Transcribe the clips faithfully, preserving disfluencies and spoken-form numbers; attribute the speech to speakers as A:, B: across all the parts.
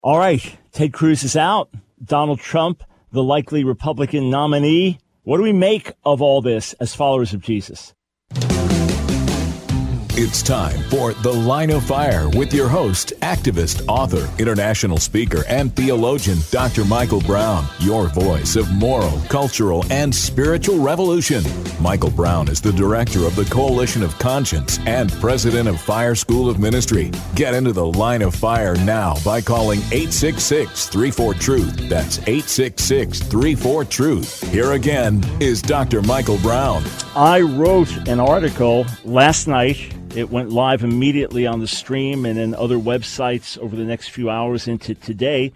A: All right, Ted Cruz is out. Donald Trump, the likely Republican nominee. What do we make of all this as followers of Jesus?
B: It's time for The Line of Fire with your host, activist, author, international speaker, and theologian, Doctor Michael Brown, your voice of moral, cultural, and spiritual revolution. Michael Brown is the director of the Coalition of Conscience and president of Fire School of Ministry. Get into The Line of Fire now by calling eight six six, three four, truth. That's eight six six, three four, truth. Here again is Doctor Michael Brown.
A: I wrote an article last night. It went live immediately on the stream and in other websites over the next few hours into today.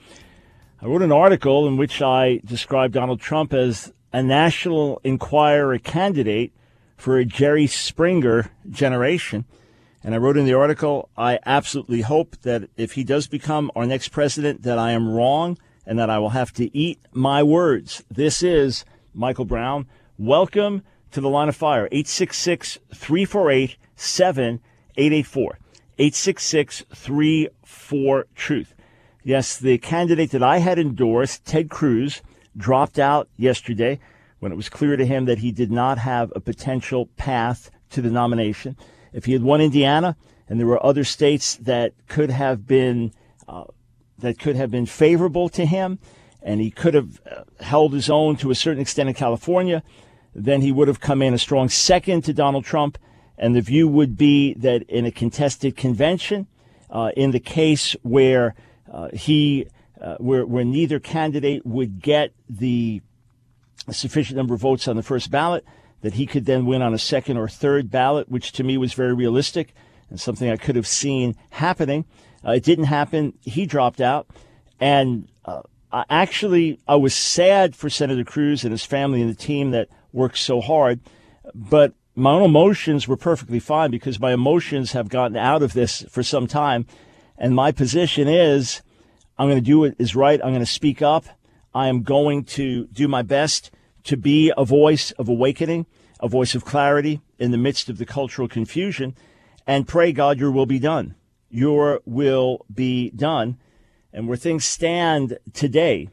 A: I wrote an article in which I described Donald Trump as a National Enquirer candidate for a Jerry Springer generation. And I wrote in the article, I absolutely hope that if he does become our next president, that I am wrong and that I will have to eat my words. This is Michael Brown. Welcome to the Line of Fire. eight six six, three four eight, seven eight eight four. eight six six, three four, truth. Yes, the candidate that I had endorsed, Ted Cruz, dropped out yesterday when it was clear to him that he did not have a potential path to the nomination. If he had won Indiana, and there were other states that could have been uh, that could have been favorable to him, and he could have uh, held his own to a certain extent in California, then he would have come in a strong second to Donald Trump. And the view would be that in a contested convention, uh, in the case where uh, he, uh, where, where neither candidate would get the sufficient number of votes on the first ballot, that he could then win on a second or third ballot, which to me was very realistic and something I could have seen happening. Uh, it didn't happen. He dropped out. And uh, I actually, I was sad for Senator Cruz and his family and the team that worked so hard. But my own emotions were perfectly fine because my emotions have gotten out of this for some time. And my position is I'm going to do what is right. I'm going to speak up. I am going to do my best to be a voice of awakening, a voice of clarity in the midst of the cultural confusion, and pray, God, your will be done. Your will be done. And where things stand today,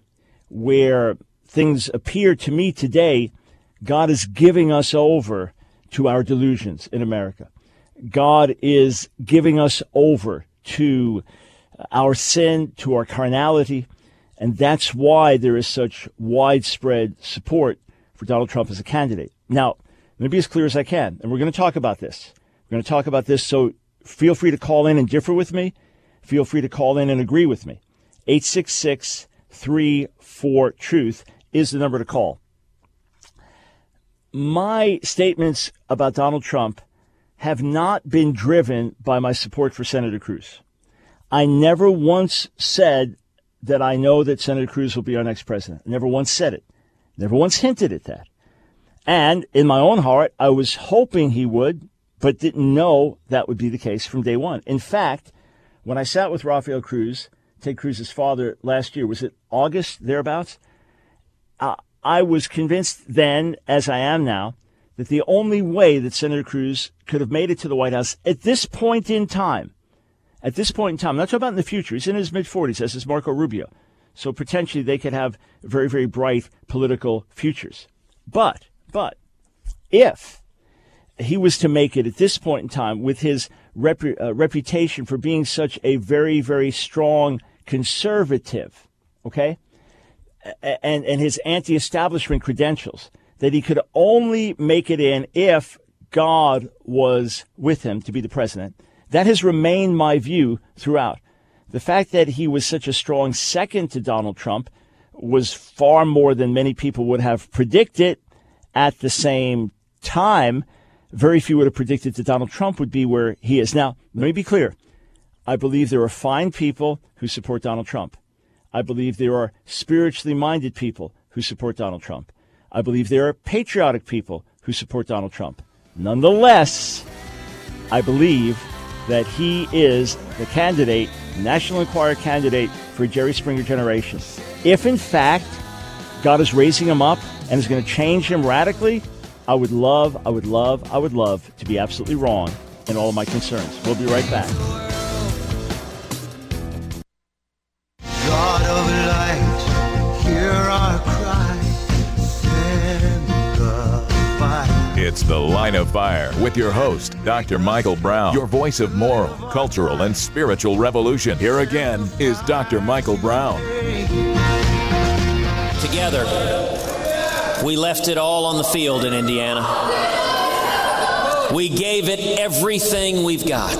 A: where things appear to me today, God is giving us over to our delusions in America. God is giving us over to our sin, to our carnality, and that's why there is such widespread support for Donald Trump as a candidate. Now, let me be as clear as I can, and we're going to talk about this. We're going to talk about this, so feel free to call in and differ with me. Feel free to call in and agree with me. eight six six, three four, truth is the number to call. My statements about Donald Trump have not been driven by my support for Senator Cruz. I never once said that I know that Senator Cruz will be our next president. I never once said it. Never once hinted at that. And in my own heart, I was hoping he would, but didn't know that would be the case from day one. In fact, when I sat with Rafael Cruz, Ted Cruz's father, last year, was it August, thereabouts? Uh, I was convinced then, as I am now, that the only way that Senator Cruz could have made it to the White House at this point in time, at this point in time, I'm not talking about in the future, he's in his mid-forties, as is Marco Rubio, so potentially they could have very, very bright political futures. But, but, if he was to make it at this point in time with his rep- uh, reputation for being such a very, very strong conservative, okay, and, and his anti-establishment credentials, that he could only make it in if God was with him to be the president. That has remained my view throughout. The fact that he was such a strong second to Donald Trump was far more than many people would have predicted. At the same time, very few would have predicted that Donald Trump would be where he is. Now, let me be clear. I believe there are fine people who support Donald Trump. I believe there are spiritually minded people who support Donald Trump. I believe there are patriotic people who support Donald Trump. Nonetheless, I believe that he is the candidate, National Enquirer candidate for Jerry Springer generation. If, in fact, God is raising him up and is going to change him radically, I would love, I would love, I would love to be absolutely wrong in all of my concerns. We'll be right back.
B: It's The Line of Fire with your host, Doctor Michael Brown, your voice of moral, cultural, and spiritual revolution. Here again is Doctor Michael Brown.
C: Together, we left it all on the field in Indiana. We gave it everything we've got.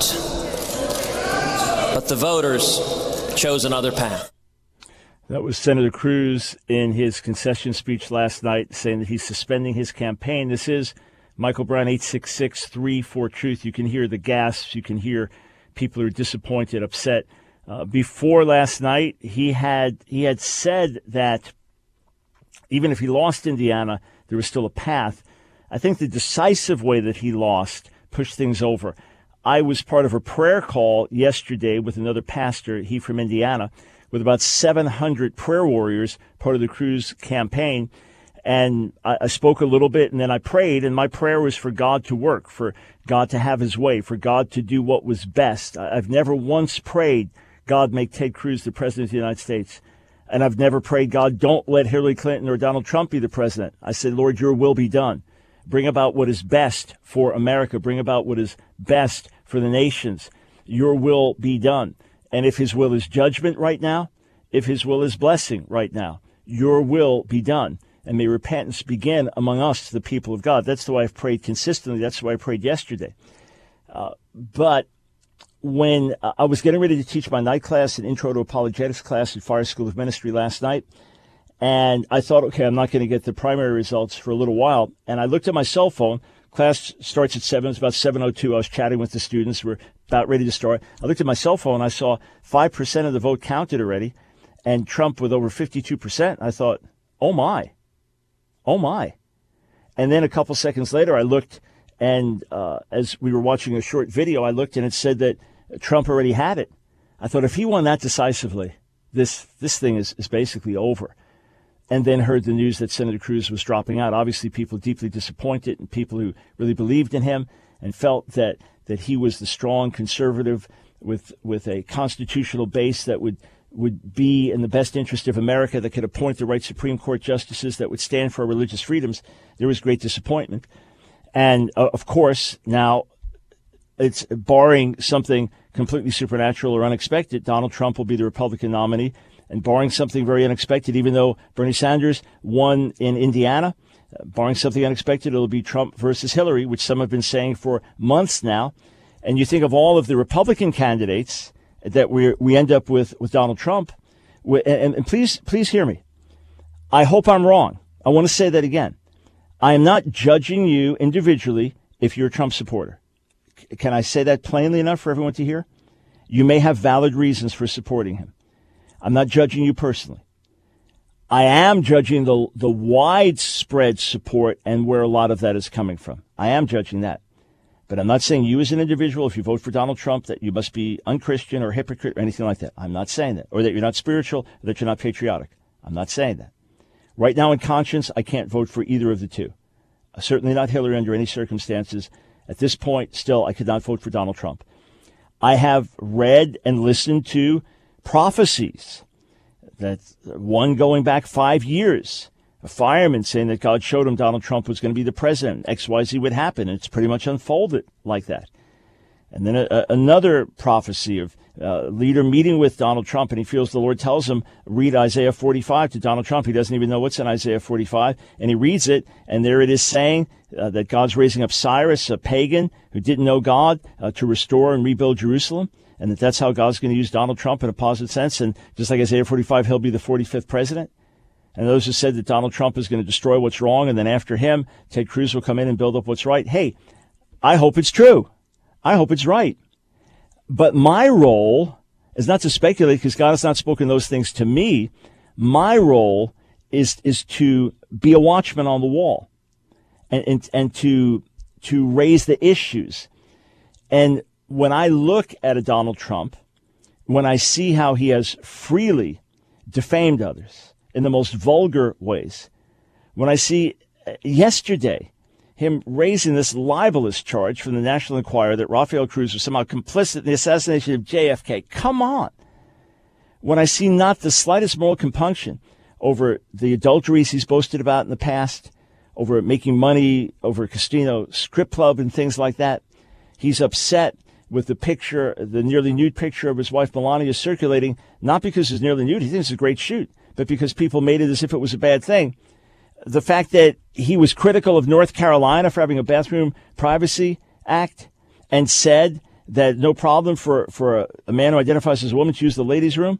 C: But the voters chose another path.
A: That was Senator Cruz in his concession speech last night saying that he's suspending his campaign. This is Michael Brown, eight six six, three four, truth. You can hear the gasps. You can hear people who are disappointed, upset. Uh, before last night, he had he had said that even if he lost Indiana, there was still a path. I think the decisive way that he lost pushed things over. I was part of a prayer call yesterday with another pastor, he from Indiana, with about seven hundred prayer warriors, part of the Cruz campaign. And I, I spoke a little bit, and then I prayed, and my prayer was for God to work, for God to have his way, for God to do what was best. I, I've never once prayed, God, make Ted Cruz the president of the United States. And I've never prayed, God, don't let Hillary Clinton or Donald Trump be the president. I said, Lord, your will be done. Bring about what is best for America. Bring about what is best for the nations. Your will be done. And if his will is judgment right now, if his will is blessing right now, your will be done. And may repentance begin among us, the people of God. That's the way I've prayed consistently. That's the way I prayed yesterday. Uh, but when uh, I was getting ready to teach my night class, an intro to apologetics class at Fire School of Ministry last night, and I thought, okay, I'm not going to get the primary results for a little while. And I looked at my cell phone. Class starts at seven. It's about seven oh two. I was chatting with the students. We're about ready to start. I looked at my cell phone. I saw five percent of the vote counted already, and Trump with over fifty-two percent. I thought, oh, my. Oh, my. And then a couple seconds later, I looked, and uh, as we were watching a short video, I looked, and it said that Trump already had it. I thought, if he won that decisively, this this thing is, is basically over. And then heard the news that Senator Cruz was dropping out. Obviously, people deeply disappointed, and people who really believed in him and felt that that he was the strong conservative with with a constitutional base that would would be in the best interest of America, that could appoint the right Supreme Court justices, that would stand for our religious freedoms. There was great disappointment. And, uh, of course, now it's barring something completely supernatural or unexpected, Donald Trump will be the Republican nominee. And barring something very unexpected, even though Bernie Sanders won in Indiana, uh, barring something unexpected, it'll be Trump versus Hillary, which some have been saying for months now. And you think of all of the Republican candidates that we we end up with with Donald Trump. And, and please, please hear me. I hope I'm wrong. I want to say that again. I am not judging you individually if you're a Trump supporter. C- can I say that plainly enough for everyone to hear? You may have valid reasons for supporting him. I'm not judging you personally. I am judging the the widespread support and where a lot of that is coming from. I am judging that. But I'm not saying you as an individual, if you vote for Donald Trump, that you must be unchristian or hypocrite or anything like that. I'm not saying that. Or that you're not spiritual, or that you're not patriotic. I'm not saying that. Right now in conscience, I can't vote for either of the two. Uh, certainly not Hillary under any circumstances. At this point, still, I could not vote for Donald Trump. I have read and listened to prophecies, that one going back five years, a fireman saying that God showed him Donald Trump was going to be the president, X Y Z would happen, and it's pretty much unfolded like that. And then a, a, another prophecy of a leader meeting with Donald Trump, and he feels the Lord tells him, read Isaiah forty-five to Donald Trump. He doesn't even know what's in Isaiah forty-five, and he reads it, and there it is saying uh, that God's raising up Cyrus, a pagan who didn't know God, uh, to restore and rebuild Jerusalem. And that that's how God's going to use Donald Trump in a positive sense. And just like Isaiah forty-five, he'll be the forty-fifth president. And those who said that Donald Trump is going to destroy what's wrong, and then after him, Ted Cruz will come in and build up what's right. Hey, I hope it's true. I hope it's right. But my role is not to speculate, because God has not spoken those things to me. My role is is to be a watchman on the wall and and, and to to raise the issues. And when I look at a Donald Trump, when I see how he has freely defamed others in the most vulgar ways, when I see yesterday him raising this libelous charge from the National Enquirer that Rafael Cruz was somehow complicit in the assassination of J F K. Come on. When I see not the slightest moral compunction over the adulteries he's boasted about in the past, over making money over a casino strip club and things like that. He's upset with the picture, the nearly nude picture of his wife Melania circulating, not because it's nearly nude, he thinks it's a great shoot, but because people made it as if it was a bad thing. The fact that he was critical of North Carolina for having a Bathroom Privacy Act and said that no problem for, for a, a man who identifies as a woman to use the ladies' room.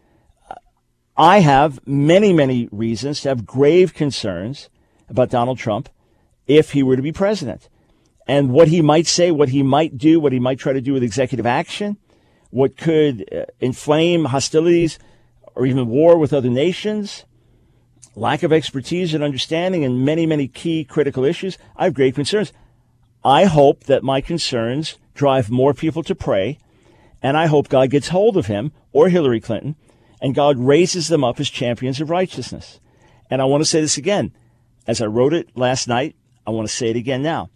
A: I have many, many reasons to have grave concerns about Donald Trump if he were to be president. And what he might say, what he might do, what he might try to do with executive action, what could uh, inflame hostilities or even war with other nations, lack of expertise and understanding in many, many key critical issues. I have great concerns. I hope that my concerns drive more people to pray, and I hope God gets hold of him or Hillary Clinton, and God raises them up as champions of righteousness. And I want to say this again. As I wrote it last night, I want to say it again now.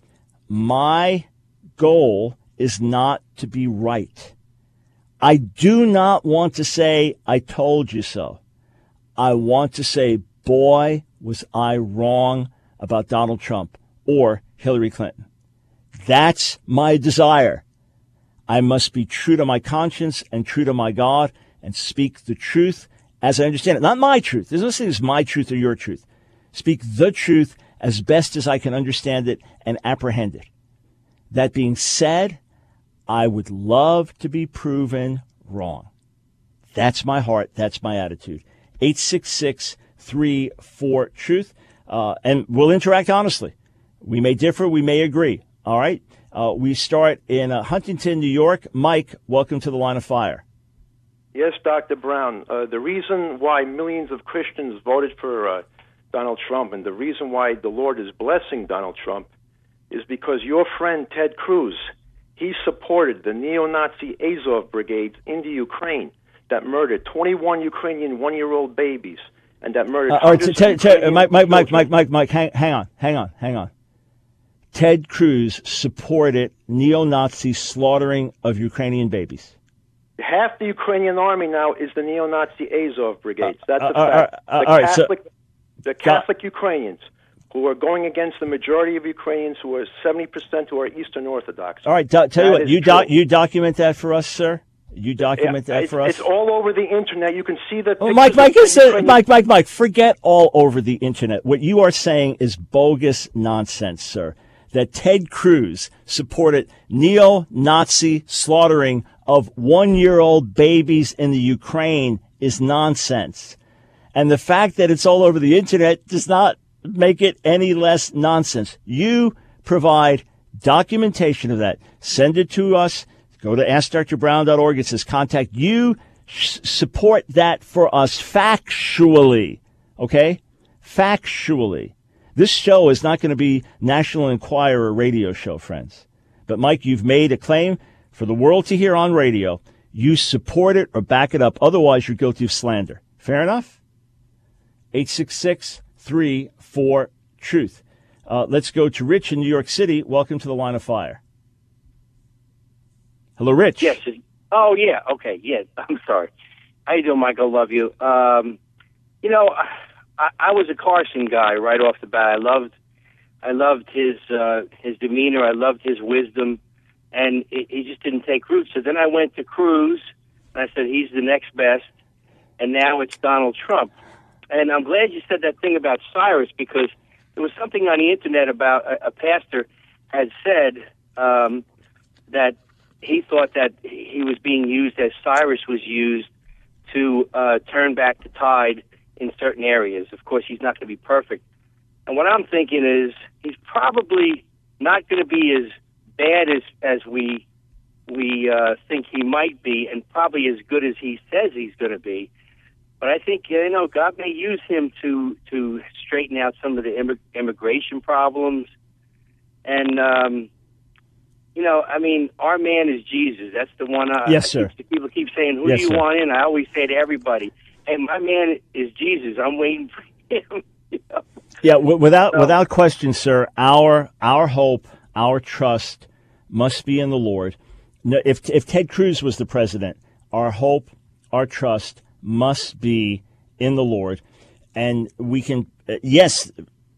A: My goal is not to be right. I do not want to say, I told you so. I want to say, boy, was I wrong about Donald Trump or Hillary Clinton. That's my desire. I must be true to my conscience and true to my God and speak the truth as I understand it. Not my truth. There's no such thing as my truth or your truth. Speak the truth as best as I can understand it and apprehend it. That being said, I would love to be proven wrong. That's my heart. That's my attitude. eight six six, three four, truth. Uh, and we'll interact honestly. We may differ. We may agree. All right. Uh, we start in uh, Huntington, New York. Mike, welcome to the Line of Fire.
D: Yes, Doctor Brown. Uh, the reason why millions of Christians voted for uh, Donald Trump and the reason why the Lord is blessing Donald Trump is because your friend Ted Cruz, he supported the neo-Nazi Azov brigades in the Ukraine that murdered twenty-one Ukrainian one-year-old babies and that murdered. Uh, all right, t- t-
A: t- Mike, Mike, Mike, Mike, Mike, Mike, hang, hang on, hang on, hang on. Ted Cruz supported neo-Nazi slaughtering of Ukrainian babies.
D: Half the Ukrainian army now is the neo-Nazi Azov brigades. That's
A: uh,
D: a fact.
A: Uh, uh,
D: the
A: all right,
D: Catholic,
A: so,
D: the Catholic Ukrainians who are going against the majority of Ukrainians who are seventy percent who are Eastern Orthodox.
A: All right, do, tell you what, you, do, you document that for us, sir? You document
D: yeah,
A: that
D: it's,
A: for us?
D: It's all over the Internet. You can see the
A: oh, Mike, Mike, is, uh, Mike, Mike, Mike, forget all over the Internet. What you are saying is bogus nonsense, sir. That Ted Cruz supported neo-Nazi slaughtering of one-year-old babies in the Ukraine is nonsense. And the fact that it's all over the Internet does not make it any less nonsense. You provide documentation of that. Send it to us. Go to ask dr brown dot org. It says contact you. Sh- support that for us factually. Okay? Factually. This show is not going to be National Enquirer radio show, friends. But, Mike, you've made a claim for the world to hear on radio. You support it or back it up. Otherwise, you're guilty of slander. Fair enough? eight six six, three four, truth. Uh, let's go to Rich in New York City. Welcome to the Line of Fire. Hello, Rich.
E: Yes. Oh, yeah. Okay. Yeah. I'm sorry. How you doing, Michael? Love you. Um, you know, I, I was a Carson guy right off the bat. I loved, I loved his uh, his demeanor. I loved his wisdom, and it, he just didn't take root. So then I went to Cruz, and I said he's the next best, and now it's Donald Trump. And I'm glad you said that thing about Cyrus, because there was something on the Internet about a, a pastor had said um, that he thought that he was being used as Cyrus was used to uh, turn back the tide in certain areas. Of course, he's not going to be perfect. And what I'm thinking is he's probably not going to be as bad as, as we we uh, think he might be, and probably as good as he says he's going to be. But I think, you know, God may use him to, to straighten out some of the immig- immigration problems. And, um, you know, I mean, our man is Jesus. That's the one. Uh,
A: yes, sir.
E: Keep, people keep saying, who
A: yes,
E: do you
A: sir.
E: want in? I always say to everybody, hey, my man is Jesus. I'm waiting for him. You know?
A: Yeah, w- without
E: so,
A: without question, sir, our our hope, our trust must be in the Lord. No, if if Ted Cruz was the president, our hope, our trust must be in the Lord. And we can, uh, yes,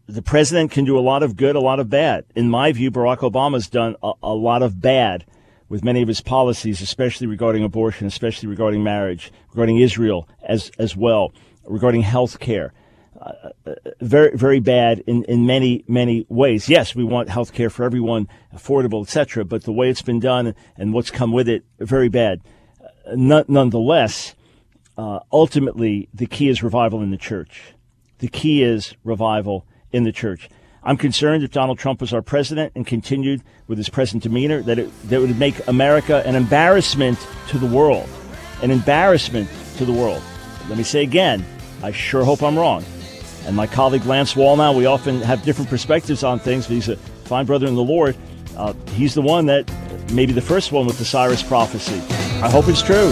A: the president can do a lot of good, a lot of bad. In my view, Barack Obama's done a, a lot of bad with many of his policies, especially regarding abortion, especially regarding marriage, regarding Israel as as well, regarding health care. Uh, very, very bad in, in many, many ways. Yes, we want health care for everyone, affordable, et cetera, but the way it's been done and what's come with it, very bad. Uh, n- nonetheless, uh, ultimately, the key is revival in the church. The key is revival in the church. I'm concerned if Donald Trump was our president and continued with his present demeanor, that it, that it would make America an embarrassment to the world. An embarrassment to the world. Let me say again, I sure hope I'm wrong. And my colleague Lance Wallnau, we often have different perspectives on things, but he's a fine brother in the Lord. Uh, he's the one that, maybe the first one with the Cyrus prophecy. I hope it's true.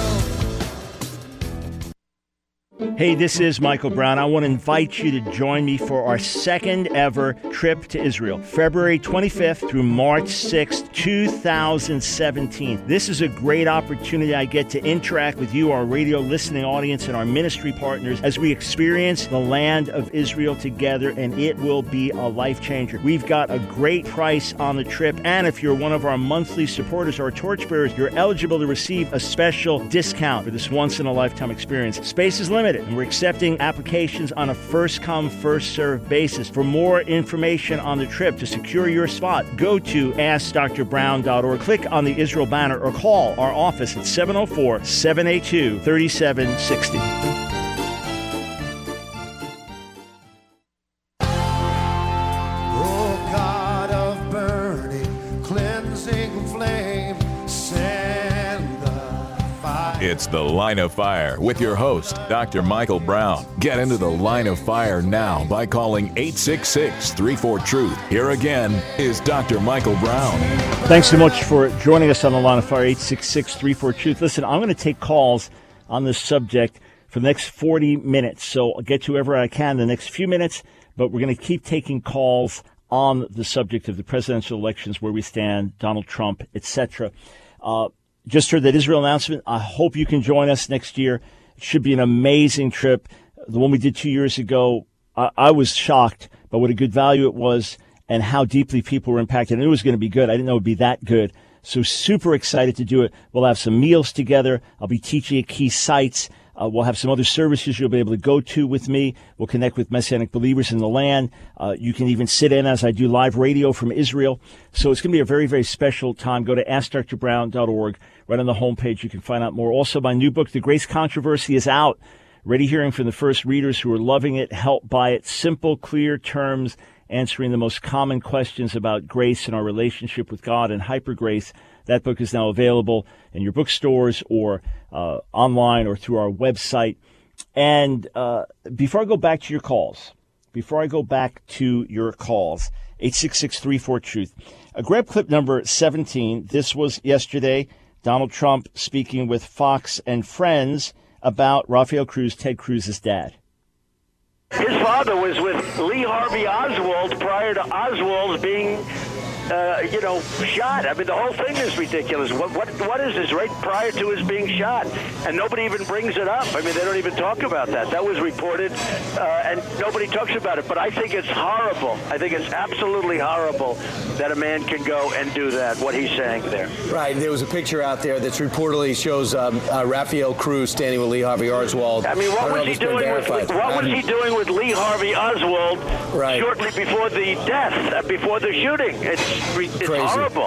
A: Hey, this is Michael Brown. I want to invite you to join me for our second ever trip to Israel, February twenty-fifth through March sixth, two thousand seventeen. This is a great opportunity. I get to interact with you, our radio listening audience, and our ministry partners as we experience the land of Israel together, and it will be a life changer. We've got a great price on the trip, and if you're one of our monthly supporters or torchbearers, you're eligible to receive a special discount for this once-in-a-lifetime experience. Space is limited, and we're accepting applications on a first-come, first-served basis. For more information on the trip, to secure your spot, go to ask dr brown dot org, click on the Israel banner, or call our office at seven oh four, seven eight two, three seven six oh.
B: It's The Line of Fire with your host, Doctor Michael Brown. Get into the Line of Fire now by calling eight six six, three four, truth. Here again is Doctor Michael Brown.
A: Thanks so much for joining us on the Line of Fire, eight six six, three four, truth. Listen, I'm going to take calls on this subject for the next forty minutes, so I'll get to whoever I can in the next few minutes, but we're going to keep taking calls on the subject of the presidential elections, where we stand, Donald Trump, et cetera. Uh, Just heard that Israel announcement. I hope you can join us next year. It should be an amazing trip. The one we did two years ago, I, I was shocked by what a good value it was and how deeply people were impacted. I knew it was going to be good. I didn't know it would be that good. So super excited to do it. We'll have some meals together. I'll be teaching at key sites. Uh, we'll have some other services you'll be able to go to with me. We'll connect with Messianic believers in the land. Uh, you can even sit in as I do live radio from Israel. So it's going to be a very, very special time. Go to ask dr brown dot org. Right on the homepage, you can find out more. Also, my new book, The Grace Controversy, is out. Ready hearing from the first readers who are loving it, helped by it. Simple, clear terms, answering the most common questions about grace and our relationship with God and hyper grace. That book is now available in your bookstores or uh, online or through our website. And uh, before I go back to your calls, before I go back to your calls, eight six six, three four, truth. Uh, grab clip number seventeen. This was yesterday. Donald Trump speaking with Fox and Friends about Rafael Cruz, Ted Cruz's dad.
F: His father was with Lee Harvey Oswald prior to Oswald being, uh, you know, shot. I mean, the whole thing is ridiculous. What what what is this right prior to his being shot? And nobody even brings it up. I mean, they don't even talk about that. That was reported, uh, and nobody talks about it. But I think it's horrible. I think it's absolutely horrible that a man can go and do that, what he's saying there.
G: Right. There was a picture out there that reportedly shows um, uh, Rafael Cruz standing with Lee Harvey Oswald.
F: I mean, what was he doing with what was he doing with Lee Harvey Oswald
G: right.
F: shortly before the death, uh, before the shooting? It's it's
G: Crazy.
F: horrible.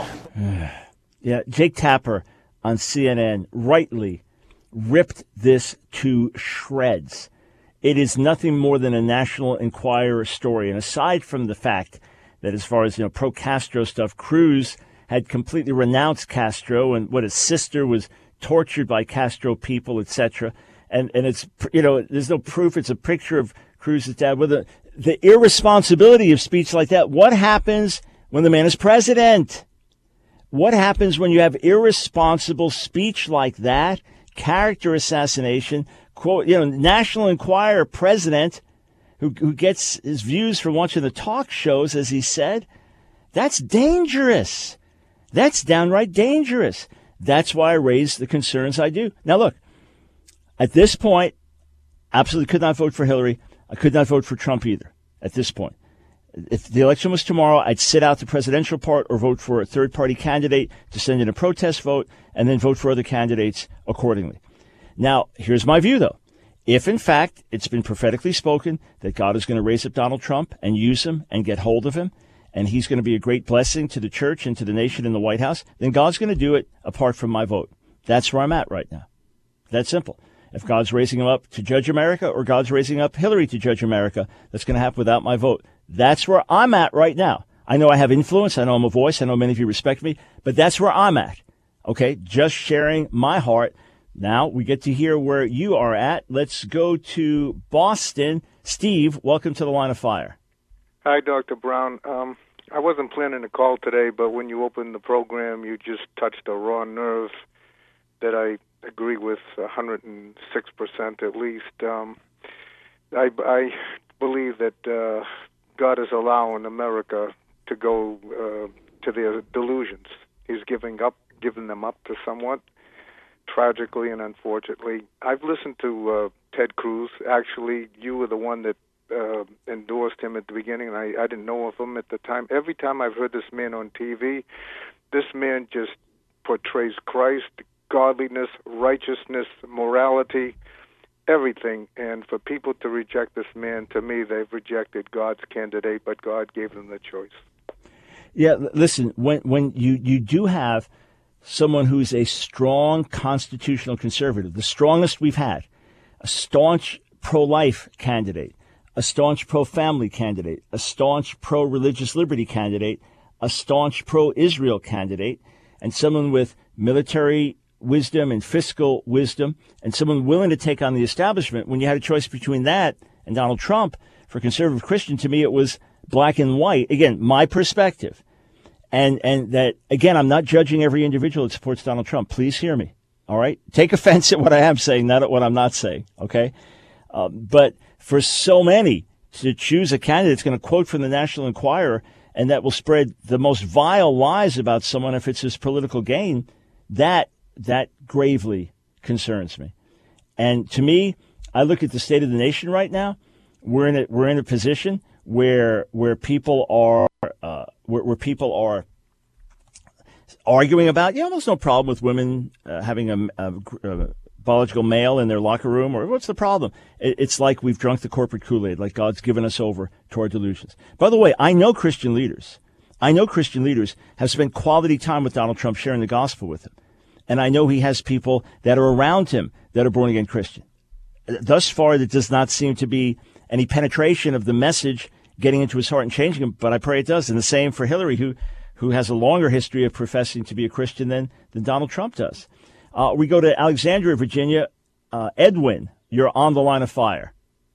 A: Yeah, Jake Tapper on C N N rightly ripped this to shreds. It is nothing more than a National Enquirer story. And aside from the fact that, as far as, you know, pro-Castro stuff, Cruz had completely renounced Castro, and what his sister was tortured by Castro people, et cetera. And and it's, you know, there's no proof. It's a picture of Cruz's dad with a, the irresponsibility of speech like that. What happens when the man is president? What happens when you have irresponsible speech like that? Character assassination. Quote, you know, National Enquirer president who who gets his views from watching the talk shows, as he said. That's dangerous. That's downright dangerous. That's why I raise the concerns I do. Now, look, at this point, absolutely could not vote for Hillary. I could not vote for Trump either at this point. If the election was tomorrow, I'd sit out the presidential part or vote for a third-party candidate to send in a protest vote and then vote for other candidates accordingly. Now, here's my view, though. If, in fact, it's been prophetically spoken that God is going to raise up Donald Trump and use him and get hold of him, and he's going to be a great blessing to the church and to the nation in the White House, then God's going to do it apart from my vote. That's where I'm at right now. That's simple. If God's raising him up to judge America or God's raising up Hillary to judge America, that's going to happen without my vote. That's where I'm at right now. I know I have influence. I know I'm a voice. I know many of you respect me, but that's where I'm at. Okay, just sharing my heart. Now we get to hear where you are at. Let's go to Boston. Steve, welcome to the Line of Fire.
H: Hi, Doctor Brown. Um, I wasn't planning to call today, but when you opened the program, you just touched a raw nerve that I agree with one hundred six percent at least. Um, I, I believe that uh, God is allowing America to go uh, to their delusions. He's giving up, giving them up to somewhat, tragically and unfortunately. I've listened to uh, Ted Cruz. Actually, you were the one that uh, endorsed him at the beginning, and I, I didn't know of him at the time. Every time I've heard this man on T V, this man just portrays Christ, godliness, righteousness, morality, everything. And for people to reject this man, to me, they've rejected God's candidate, but God gave them the choice.
A: Yeah, listen, when when you, you do have someone who's a strong constitutional conservative, the strongest we've had, a staunch pro-life candidate, a staunch pro-family candidate, a staunch pro-religious liberty candidate, a staunch pro-Israel candidate, and someone with military wisdom and fiscal wisdom, and someone willing to take on the establishment. When you had a choice between that and Donald Trump, for conservative Christian, to me it was black and white. Again, my perspective. And and that, again, I'm not judging every individual that supports Donald Trump. Please hear me, all right? Take offense at what I am saying, not at what I'm not saying, okay? Uh, but for so many to choose a candidate that's going to quote from the National Enquirer and that will spread the most vile lies about someone if it's his political gain, that that gravely concerns me. And to me, I look at the state of the nation right now. We're in a, we're in a position where where people are uh, where, where people are arguing about, yeah, there's no problem with women uh, having a, a, a biological male in their locker room, or what's the problem? It, it's like we've drunk the corporate Kool-Aid, like God's given us over to our delusions. By the way, I know Christian leaders. I know Christian leaders have spent quality time with Donald Trump sharing the gospel with him. And I know he has people that are around him that are born-again Christian. Thus far, there does not seem to be any penetration of the message getting into his heart and changing him, but I pray it does. And the same for Hillary, who who has a longer history of professing to be a Christian than, than Donald Trump does. Uh, we go to Alexandria, Virginia. Uh, Edwin, you're on the Line of Fire.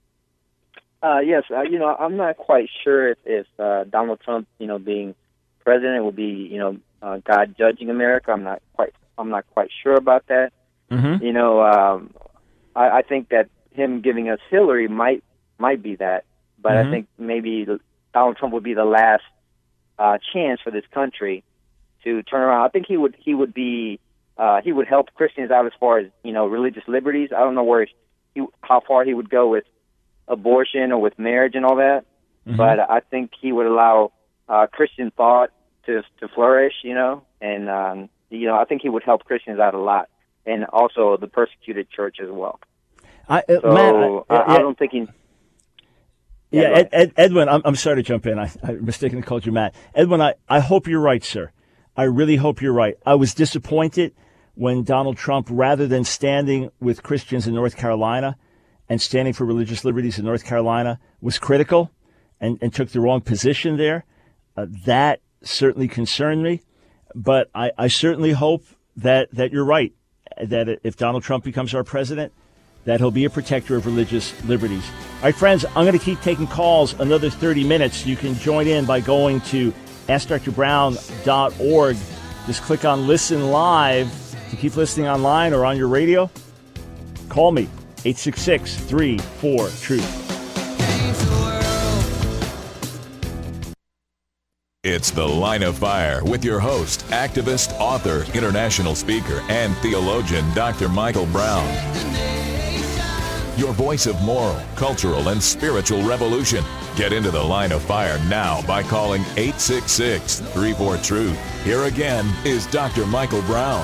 I: Uh, yes, uh, you know, I'm not quite sure if, if uh, Donald Trump, you know, being president will be, you know, uh, God judging America. I'm not quite I'm not quite sure about that.
A: Mm-hmm.
I: You know, um, I, I think that him giving us Hillary might might be that, but
A: Mm-hmm.
I: I think maybe Donald Trump would be the last uh, chance for this country to turn around. I think he would he would be uh, he would help Christians out as far as, you know, religious liberties. I don't know where he, how far he would go with abortion or with marriage and all that,
A: Mm-hmm.
I: but I think he would allow uh, Christian thought to to flourish. You know, and um, you know, I think he would help Christians out a lot, and also the persecuted church as well.
A: I, uh,
I: so
A: Matt, I,
I: I,
A: yeah,
I: I don't think he.
A: Yeah,
I: Yeah, go
A: Ed, Ed, Edwin, I'm, I'm sorry to jump in. I, I mistakenly called you Matt. Edwin, I, I hope you're right, sir. I really hope you're right. I was disappointed when Donald Trump, rather than standing with Christians in North Carolina and standing for religious liberties in North Carolina, was critical and, and took the wrong position there. Uh, that certainly concerned me. But I, I certainly hope that, that you're right, that if Donald Trump becomes our president, that he'll be a protector of religious liberties. All right, friends, I'm going to keep taking calls another thirty minutes. You can join in by going to ask dr brown dot org. Just click on Listen Live to keep listening online or on your radio. Call me, eight six six, three four, truth.
B: It's The Line of Fire with your host, activist, author, international speaker, and theologian, Doctor Michael Brown. your voice of moral, cultural, and spiritual revolution. Get into the Line of Fire now by calling eight six six, three four, truth. Here again is Doctor Michael Brown.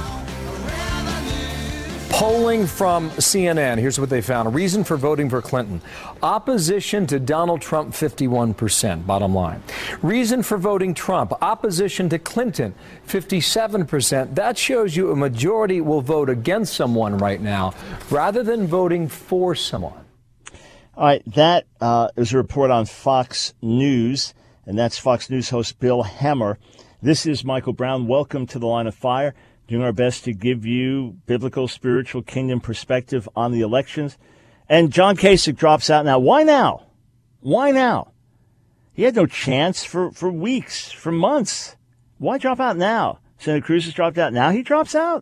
J: Polling from C N N. Here's what they found. A reason for voting for Clinton. Opposition to Donald Trump, fifty-one percent, bottom line. Reason for voting Trump. Opposition to Clinton, fifty-seven percent. That shows you a majority will vote against someone right now rather than voting for someone.
A: All right, that uh, is a report on Fox News, and that's Fox News host Bill Hemmer. This is Michael Brown. Welcome to the Line of Fire. Doing our best to give you biblical, spiritual, kingdom perspective on the elections. And John Kasich drops out now. Why now? Why now? He had no chance for, for weeks, for months. Why drop out now? Senator Cruz has dropped out. Now he drops out?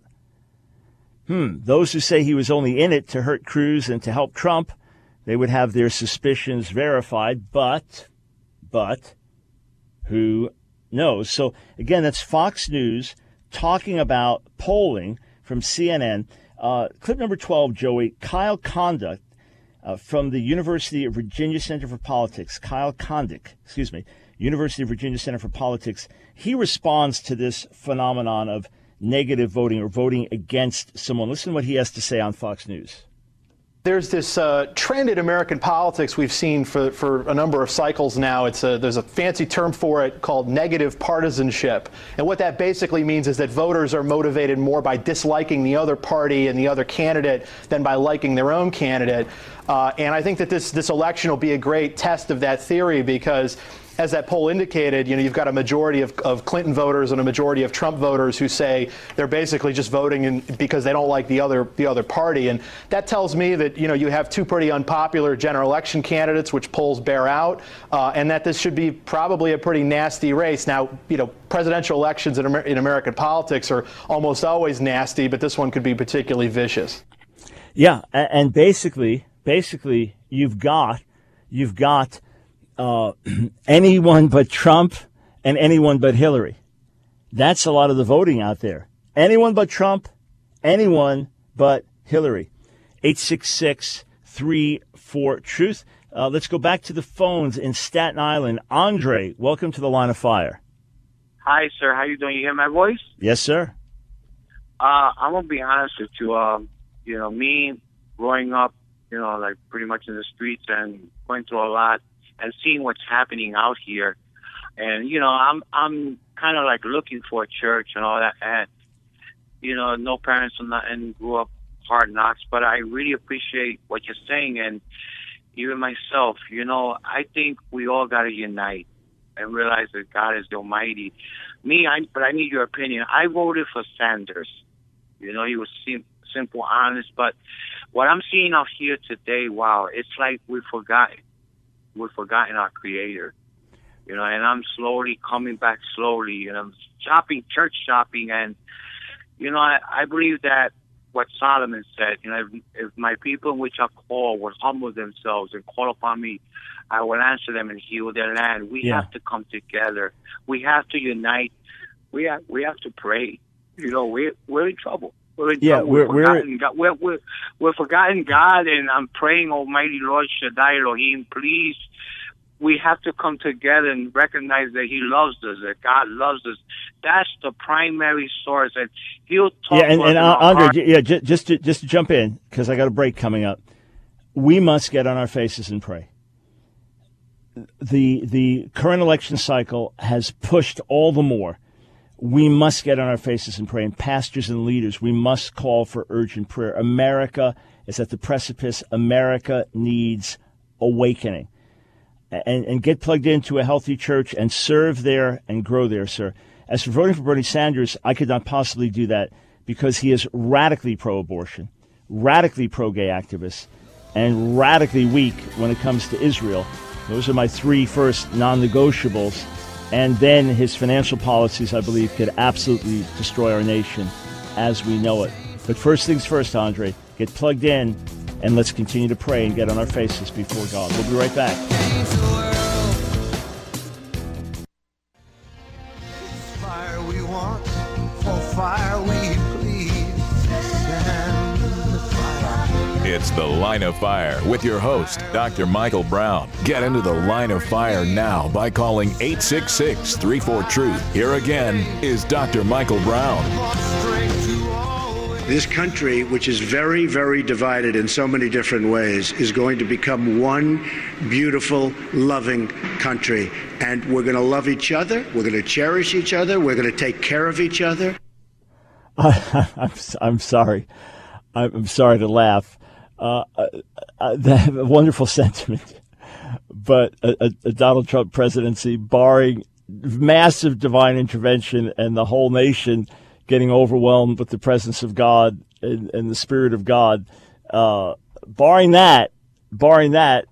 A: Hmm. Those who say he was only in it to hurt Cruz and to help Trump, they would have their suspicions verified. But, but, who knows? So, again, that's Fox News talking about polling from C N N. Uh, clip number twelve, Joey. Kyle Kondik uh, from the University of Virginia Center for Politics. Kyle Kondik, excuse me, University of Virginia Center for Politics. He responds to this phenomenon of negative voting or voting against someone. Listen to what he has to say on Fox News.
K: There's this uh, trend in American politics we've seen for, for a number of cycles now. It's a, there's a fancy term for it called negative partisanship. And what that basically means is that voters are motivated more by disliking the other party and the other candidate than by liking their own candidate. Uh, and I think that this, this election will be a great test of that theory because, as that poll indicated, you know, you've got a majority of, of Clinton voters and a majority of Trump voters who say they're basically just voting in, because they don't like the other the other party. And that tells me that, you know, you have two pretty unpopular general election candidates, which polls bear out, uh, and that this should be probably a pretty nasty race. Now, you know, presidential elections in, Amer- in American politics are almost always nasty, but this one could be particularly vicious.
A: Yeah, and basically, basically, you've got, you've got. Uh, anyone but Trump and anyone but Hillary. That's a lot of the voting out there. Anyone but Trump, anyone but Hillary. eight six six, three four, truth. Uh, let's go back to the phones in Staten Island. Andre, welcome to the Line of Fire.
L: Hi, sir. How you doing? You hear my voice?
A: Yes, sir.
L: Uh, I'm going to be honest with you. Um, you know, me growing up, you know, like pretty much in the streets and going through a lot, and seeing what's happening out here. And, you know, I'm I'm kind of like looking for a church and all that. And, you know, no parents or nothing, grew up hard knocks. But I really appreciate what you're saying. And even myself, you know, I think we all got to unite and realize that God is the Almighty. Me, I, but I need your opinion. I voted for Sanders. You know, he was sim- simple, honest. But what I'm seeing out here today, wow, it's like we forgot. We've forgotten our Creator, you know, and I'm slowly coming back slowly, you know, shopping, church shopping. And, you know, I, I believe that what Solomon said, you know, if, if my people in which I call would humble themselves and call upon me, I will answer them and heal their land. We yeah. have to come together. We have to unite. We have, we have to pray. You know, we're, we're in trouble. We're in
A: yeah,
L: trouble.
A: We're,
L: we're,
A: we're,
L: God. We're, we're, we're forgotten God, and I'm praying, Almighty Lord Shaddai Elohim, please, we have to come together and recognize that He loves us, that God loves us. That's the primary source, and He'll talk
A: yeah, and,
L: to us
A: and
L: in
A: uh,
L: our
A: Andre,
L: heart.
A: yeah, just, just to just to jump in because I got a break coming up. We must get on our faces and pray. The the current election cycle has pushed all the more. We must get on our faces and pray. And pastors and leaders, we must call for urgent prayer. America is at the precipice. America needs awakening. And, and get plugged into a healthy church and serve there and grow there, sir. As for voting for Bernie Sanders, I could not possibly do that because he is radically pro-abortion, radically pro-gay activist, and radically weak when it comes to Israel. Those are my three first non-negotiables. And then his financial policies, I believe, could absolutely destroy our nation as we know it. But first things first, Andre, get plugged in, and let's continue to pray and get on our faces before God. We'll be right back.
M: Fire we want, for fire we plead.
B: It's The Line of Fire with your host, Doctor Michael Brown. Get into The Line of Fire now by calling eight six six, three four, TRUTH. Here again is Doctor Michael Brown.
N: This country, which is very, very divided in so many different ways, is going to become one beautiful, loving country. And we're going to love each other. We're going to cherish each other. We're going to take care of each other.
A: Uh, I'm, I'm sorry. I'm sorry to laugh. Uh, uh, uh, that, a wonderful sentiment. But a, a, a Donald Trump presidency, barring massive divine intervention and the whole nation getting overwhelmed with the presence of God and, and the Spirit of God, uh, barring that, barring that,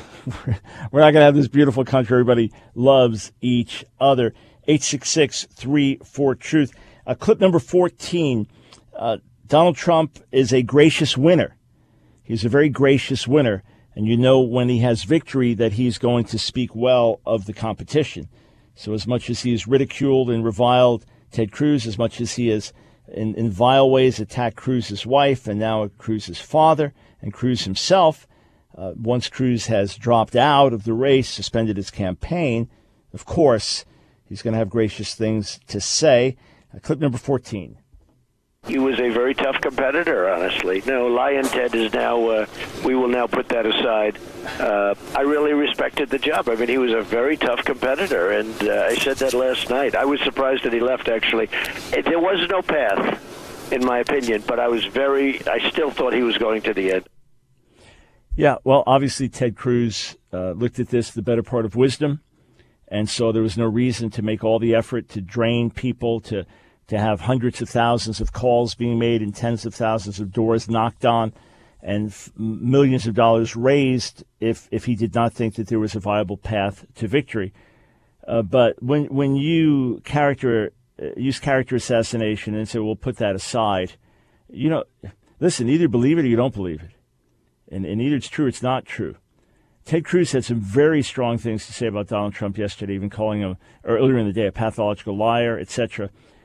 A: we're not going to have this beautiful country. Everybody loves each other. eight six six, three four, TRUTH. Uh, clip number fourteen. Uh, Donald Trump is a gracious winner. He's a very gracious winner. And you know when he has victory that he's going to speak well of the competition. So as much as he has ridiculed and reviled Ted Cruz, as much as he has, in, in vile ways, attacked Cruz's wife and now Cruz's father and Cruz himself, uh, once Cruz has dropped out of the race, suspended his campaign, of course, he's going to have gracious things to say. Uh, clip number fourteen.
F: He was a very tough competitor, honestly. No, Lion Ted is now, uh, we will now put that aside. Uh, I really respected the job. I mean, he was a very tough competitor, and uh, I said that last night. I was surprised that he left, actually. It, there was no path, in my opinion, but I was very, I still thought he was going to the end.
A: Yeah, well, obviously Ted Cruz uh, looked at this the better part of wisdom, and so there was no reason to make all the effort to drain people, to to have hundreds of thousands of calls being made and tens of thousands of doors knocked on and f- millions of dollars raised if if he did not think that there was a viable path to victory. Uh, but when when you character uh, use character assassination and say, we'll put that aside, you know, listen, either believe it or you don't believe it. And, and either it's true or it's not true. Ted Cruz had some very strong things to say about Donald Trump yesterday, even calling him, or earlier in the day, a pathological liar, et cetera.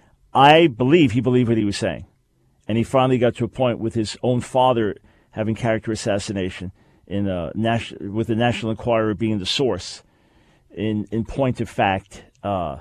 A: I believe he believed what he was saying. And he finally got to a point with his own father having character assassination in a national, with the National Enquirer being the source. In in point of fact, uh,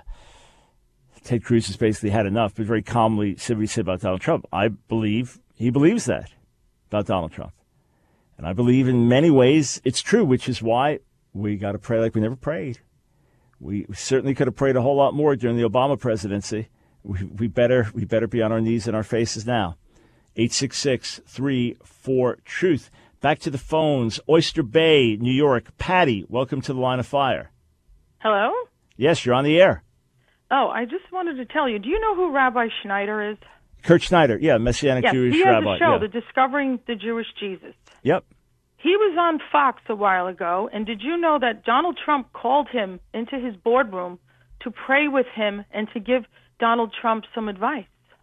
A: Ted Cruz has basically had enough, but very calmly said what he said about Donald Trump. I believe he believes that about Donald Trump. And I believe in many ways it's true, which is why we got to pray like we never prayed. We certainly could have prayed a whole lot more during the Obama presidency. We, we better we better be on our knees and our faces now. eight six six, three four, TRUTH. Back to the phones. Oyster Bay, New York. Patty, welcome to the Line of Fire.
O: Hello?
A: Yes, you're on the air.
O: Oh, I just wanted to tell you, do you know who Rabbi Schneider is?
A: Kurt Schneider, yeah, Messianic
O: yes,
A: Jewish
O: he has
A: rabbi.
O: a show,
A: yeah.
O: The Discovering the Jewish Jesus.
A: Yep.
O: He was on Fox a while ago, and did you know that Donald Trump called him into his boardroom to pray with him and to give Donald Trump some advice?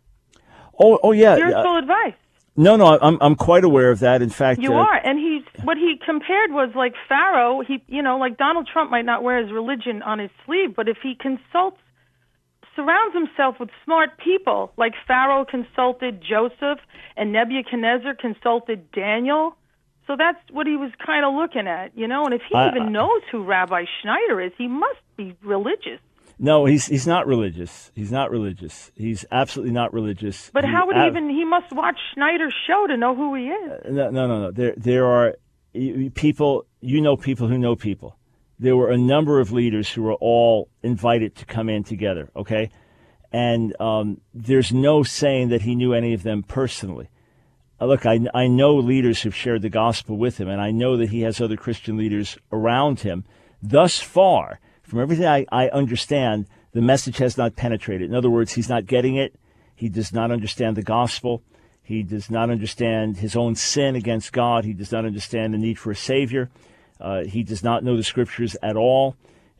A: Oh, oh yeah.
O: Spiritual
A: uh,
O: advice.
A: No, no, I'm I'm quite aware of that. In fact,
O: you
A: uh,
O: are, and he's what he compared was like Pharaoh. He, you know, like Donald Trump might not wear his religion on his sleeve, but if he consults, surrounds himself with smart people, like Pharaoh consulted Joseph and Nebuchadnezzar consulted Daniel. So that's what he was kind of looking at, you know. And if he
A: I,
O: even
A: I,
O: knows who Rabbi Schneider is, he must be religious.
A: No, he's he's not religious. He's not religious. He's absolutely not religious.
O: But
A: he,
O: how would
A: uh,
O: he even? He must watch Schneider's show to know who he is.
A: No, no, no, no. There there are people. You know people who know people. There were a number of leaders who were all invited to come in together. Okay, and um, there's no saying that he knew any of them personally. Uh, look, I I know leaders who've shared the gospel with him, and I know that he has other Christian leaders around him. Thus far, from everything I, I understand, the message has not penetrated. In other words, he's not getting it. He does not understand the gospel. He does not understand his own sin against God. He does not understand the need for a Savior. Uh, he does not know the Scriptures at all.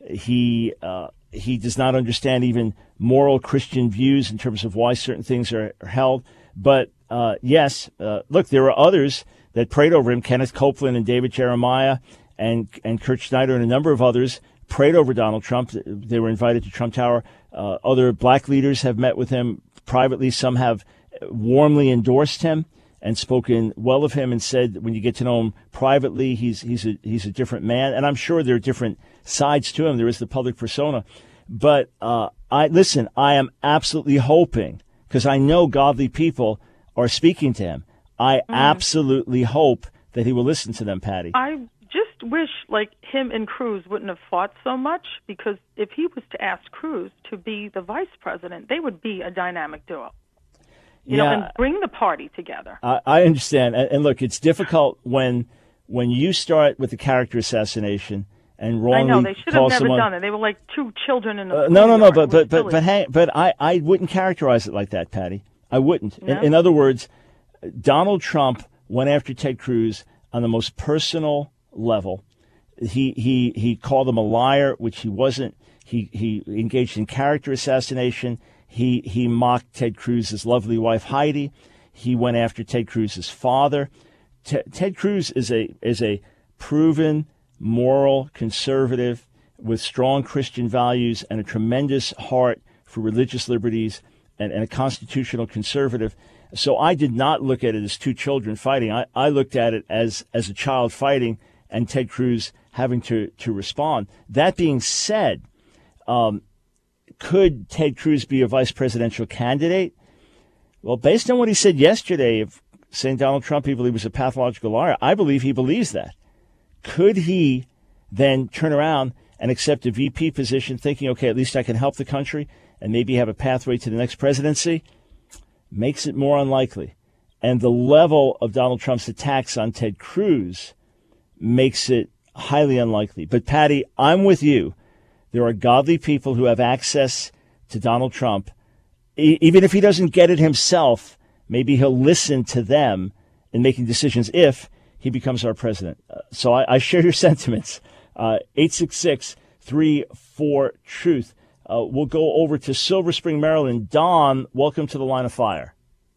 A: He uh, he does not understand even moral Christian views in terms of why certain things are, are held. But, uh, yes, uh, look, there are others that prayed over him, Kenneth Copeland and David Jeremiah and, and Kurt Schneider and a number of others prayed over Donald Trump. They were invited to Trump Tower. Uh, other black leaders have met with him privately. Some have warmly endorsed him and spoken well of him and said when you get to know him privately, he's he's a he's a different man. And I'm sure there are different sides to him. There is the public persona. But uh, I listen, I am absolutely hoping, because I know godly people are speaking to him. I mm. absolutely hope that he will listen to them, Patty.
O: I just wish, like, him and Cruz wouldn't have fought so much, because if he was to ask Cruz to be the vice president, they would be a dynamic duo. You
A: yeah,
O: know, and bring the party together.
A: I, I understand. And, and look, it's difficult when when you start with the character assassination and wrongly
O: I know, they should have
A: call
O: never
A: someone,
O: done it. They were like two children in a
A: uh, No, no, no, but but but
O: silly.
A: but hang, but I, I wouldn't characterize it like that, Patty. I wouldn't.
O: No?
A: In, in other words, Donald Trump went after Ted Cruz on the most personal level. He he he called him a liar, which he wasn't. He he engaged in character assassination. He he mocked Ted Cruz's lovely wife Heidi. He went after Ted Cruz's father. T- Ted Cruz is a is a proven moral conservative with strong Christian values and a tremendous heart for religious liberties and, and a constitutional conservative. So I did not look at it as two children fighting. I, I looked at it as as a child fighting and Ted Cruz having to, to respond. That being said, um, could Ted Cruz be a vice presidential candidate? Well, based on what he said yesterday, of saying Donald Trump, he believed was a pathological liar, I believe he believes that. Could he then turn around and accept a V P position thinking, okay, at least I can help the country and maybe have a pathway to the next presidency? Makes it more unlikely. And the level of Donald Trump's attacks on Ted Cruz makes it highly unlikely. But, Patty, I'm with you. There are godly people who have access to Donald Trump. E- even if he doesn't get it himself, maybe he'll listen to them in making decisions if he becomes our president. Uh, so I, I share your sentiments. Uh, eight six six, three four, truth. Uh, we'll go over to Silver Spring, Maryland. Don, welcome to the Line of Fire.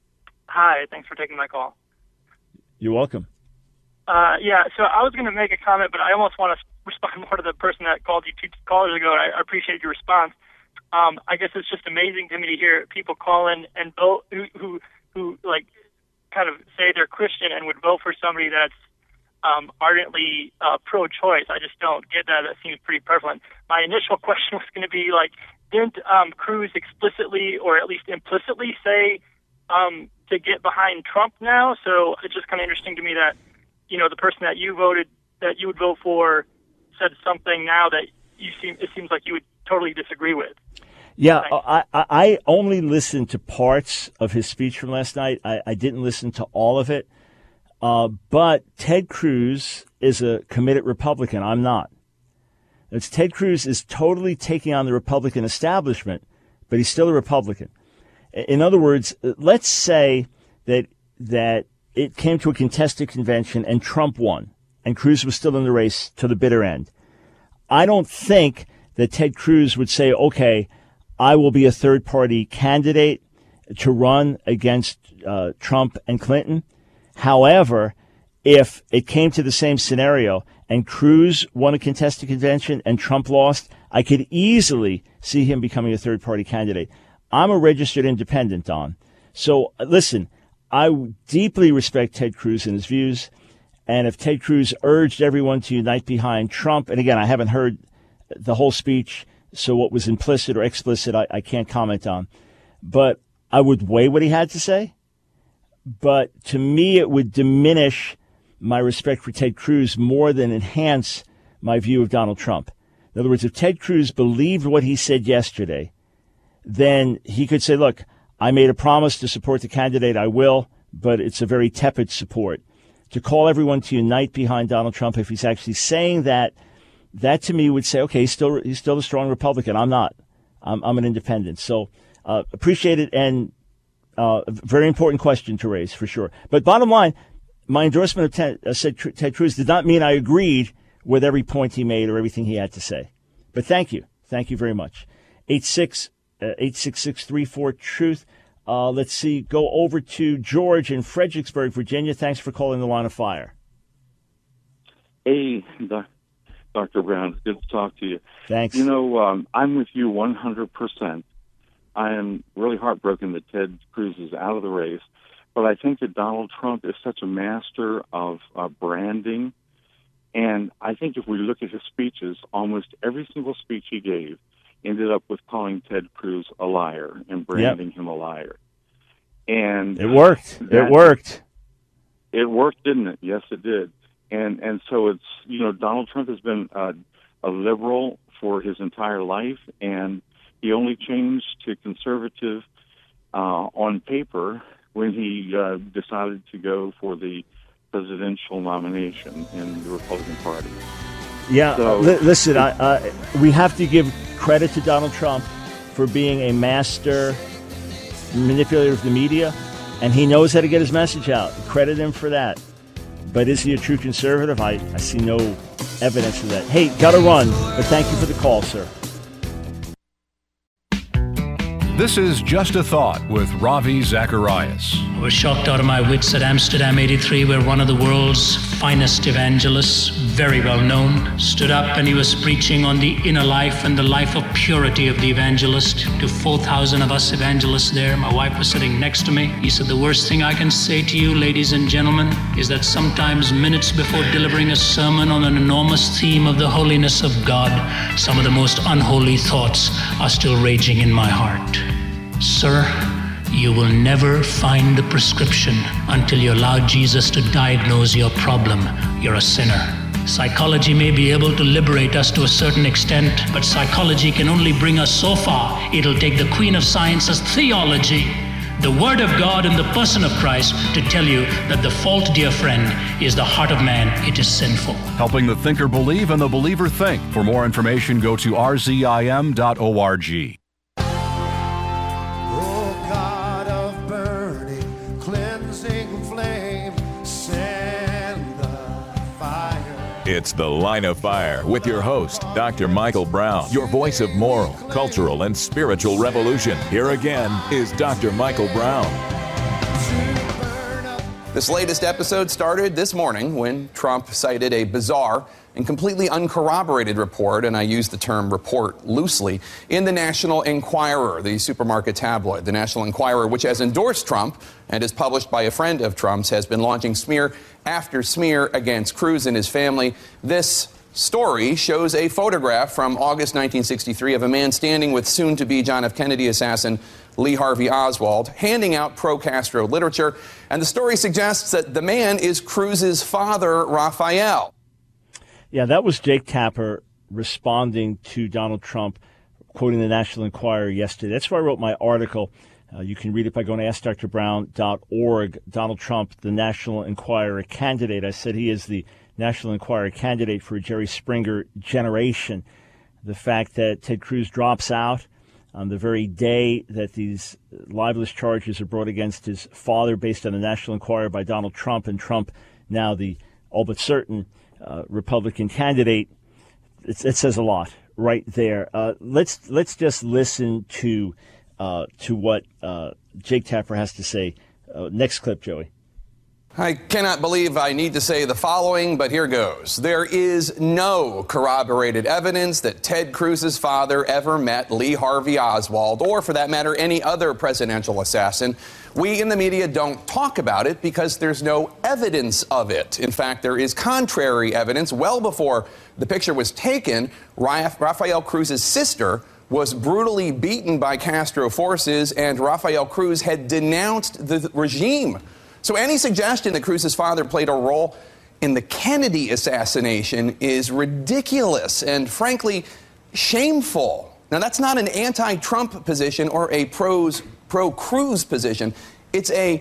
P: Hi, thanks for taking my call.
A: You're welcome.
P: Uh, yeah, so I was going to make a comment, but I almost want to respond more to the person that called you two callers ago, and I appreciate your response. Um, I guess it's just amazing to me to hear people call in and vote who, who, who like, kind of say they're Christian and would vote for somebody that's um, ardently uh, pro-choice. I just don't get that. That seems pretty prevalent. My initial question was going to be, like, didn't um, Cruz explicitly or at least implicitly say um, to get behind Trump now? So it's just kind of interesting to me that, you know, the person that you voted, that you would vote for said something now that you seem, it seems like you would totally disagree with.
A: Yeah, I, I, I only listened to parts of his speech from last night. I, I didn't listen to all of it. Uh, but Ted Cruz is a committed Republican. I'm not. It's Ted Cruz is totally taking on the Republican establishment, but he's still a Republican. In other words, let's say that that it came to a contested convention and Trump won, and Cruz was still in the race to the bitter end. I don't think that Ted Cruz would say, okay, I will be a third-party candidate to run against uh, Trump and Clinton. However, if it came to the same scenario and Cruz won a contested convention and Trump lost, I could easily see him becoming a third-party candidate. I'm a registered independent, Don. So, listen, I deeply respect Ted Cruz and his views. And if Ted Cruz urged everyone to unite behind Trump, and again, I haven't heard the whole speech, so what was implicit or explicit, I, I can't comment on. But I would weigh what he had to say. But to me, it would diminish my respect for Ted Cruz more than enhance my view of Donald Trump. In other words, if Ted Cruz believed what he said yesterday, then he could say, look, I made a promise to support the candidate. I will, but it's a very tepid support. To call everyone to unite behind Donald Trump, if he's actually saying that, that to me would say, okay, he's still he's still a strong Republican. I'm not. I'm, I'm an independent. So uh, appreciate it, and uh, a very important question to raise for sure. But bottom line, my endorsement of Ted, uh, said Ted Cruz did not mean I agreed with every point he made or everything he had to say. But thank you. Thank you very much. eight six six three four truth. Uh, let's see. Go over to George in Fredericksburg, Virginia. Thanks for calling the Line of Fire.
Q: Hey, Doc, Doctor Brown. It's good to talk to you.
A: Thanks.
Q: You know, um, I'm with you one hundred percent. I am really heartbroken that Ted Cruz is out of the race. but I think that Donald Trump is such a master of uh, branding. And I think if we look at his speeches, almost every single speech he gave ended up with calling Ted Cruz a liar and branding yep. him a liar. And
A: it worked.
Q: That,
A: it worked.
Q: It worked, didn't it? Yes, it did. And and so it's, you know, Donald Trump has been uh, a liberal for his entire life, and he only changed to conservative uh, on paper when he uh, decided to go for the presidential nomination in the Republican Party.
A: Yeah,
Q: so,
A: uh, li- listen, I, uh, we have to give credit to Donald Trump for being a master manipulator of the media, and he knows how to get his message out. Credit him for that. But is he a true conservative? I, I see no evidence of that. Hey, got to run, but thank you for the call, sir.
R: This is Just a Thought with Ravi Zacharias.
S: I was shocked out of my wits at Amsterdam eighty-three, where one of the world's finest evangelists, very well known, stood up and he was preaching on the inner life and the life of purity of the evangelist to four thousand of us evangelists there. My wife was sitting next to me. He said, the worst thing I can say to you, ladies and gentlemen, is that sometimes minutes before delivering a sermon on an enormous theme of the holiness of God, some of the most unholy thoughts are still raging in my heart. Sir, you will never find the prescription until you allow Jesus to diagnose your problem. You're a sinner. Psychology may be able to liberate us to a certain extent, but psychology can only bring us so far. It'll take the queen of science's theology, the Word of God in the person of Christ, to tell you that the fault, dear friend, is the heart of man. It is sinful.
R: Helping the thinker believe and the believer think. For more information, go to r z i m dot org.
B: It's The Line of Fire with your host, Doctor Michael Brown, your voice of moral, cultural, and spiritual revolution. Here again is Doctor Michael Brown.
T: This latest episode started this morning when Trump cited a bizarre and completely uncorroborated report, and I use the term report loosely, in the National Enquirer, the supermarket tabloid. The National Enquirer, which has endorsed Trump and is published by a friend of Trump's, has been launching smear after smear against Cruz and his family. This story shows a photograph from August nineteen sixty-three of a man standing with soon-to-be John F. Kennedy assassin Lee Harvey Oswald, handing out pro-Castro literature. And the story suggests that the man is Cruz's father, Rafael.
A: Yeah, that was Jake Tapper responding to Donald Trump, quoting the National Enquirer yesterday. That's where I wrote my article. Uh, you can read it by going to ask dr brown dot org. Donald Trump, the National Enquirer candidate. I said he is the National Enquirer candidate for a Jerry Springer generation. The fact that Ted Cruz drops out on the very day that these libelous charges are brought against his father based on the National Enquirer by Donald Trump, and Trump now the all but certain uh, Republican candidate, it, it says a lot right there. Uh, let's let's just listen to uh, to what uh, Jake Tapper has to say. Uh, next clip, Joey.
T: I cannot believe I need to say the following, but here goes. There is no corroborated evidence that Ted Cruz's father ever met Lee Harvey Oswald, or for that matter, any other presidential assassin. We in the media don't talk about it because there's no evidence of it. In fact, there is contrary evidence. Well before the picture was taken, Rafael Cruz's sister was brutally beaten by Castro forces, and Rafael Cruz had denounced the regime. So any suggestion that Cruz's father played a role in the Kennedy assassination is ridiculous and, frankly, shameful. Now, that's not an anti-Trump position or a pros, pro-Cruz position. It's a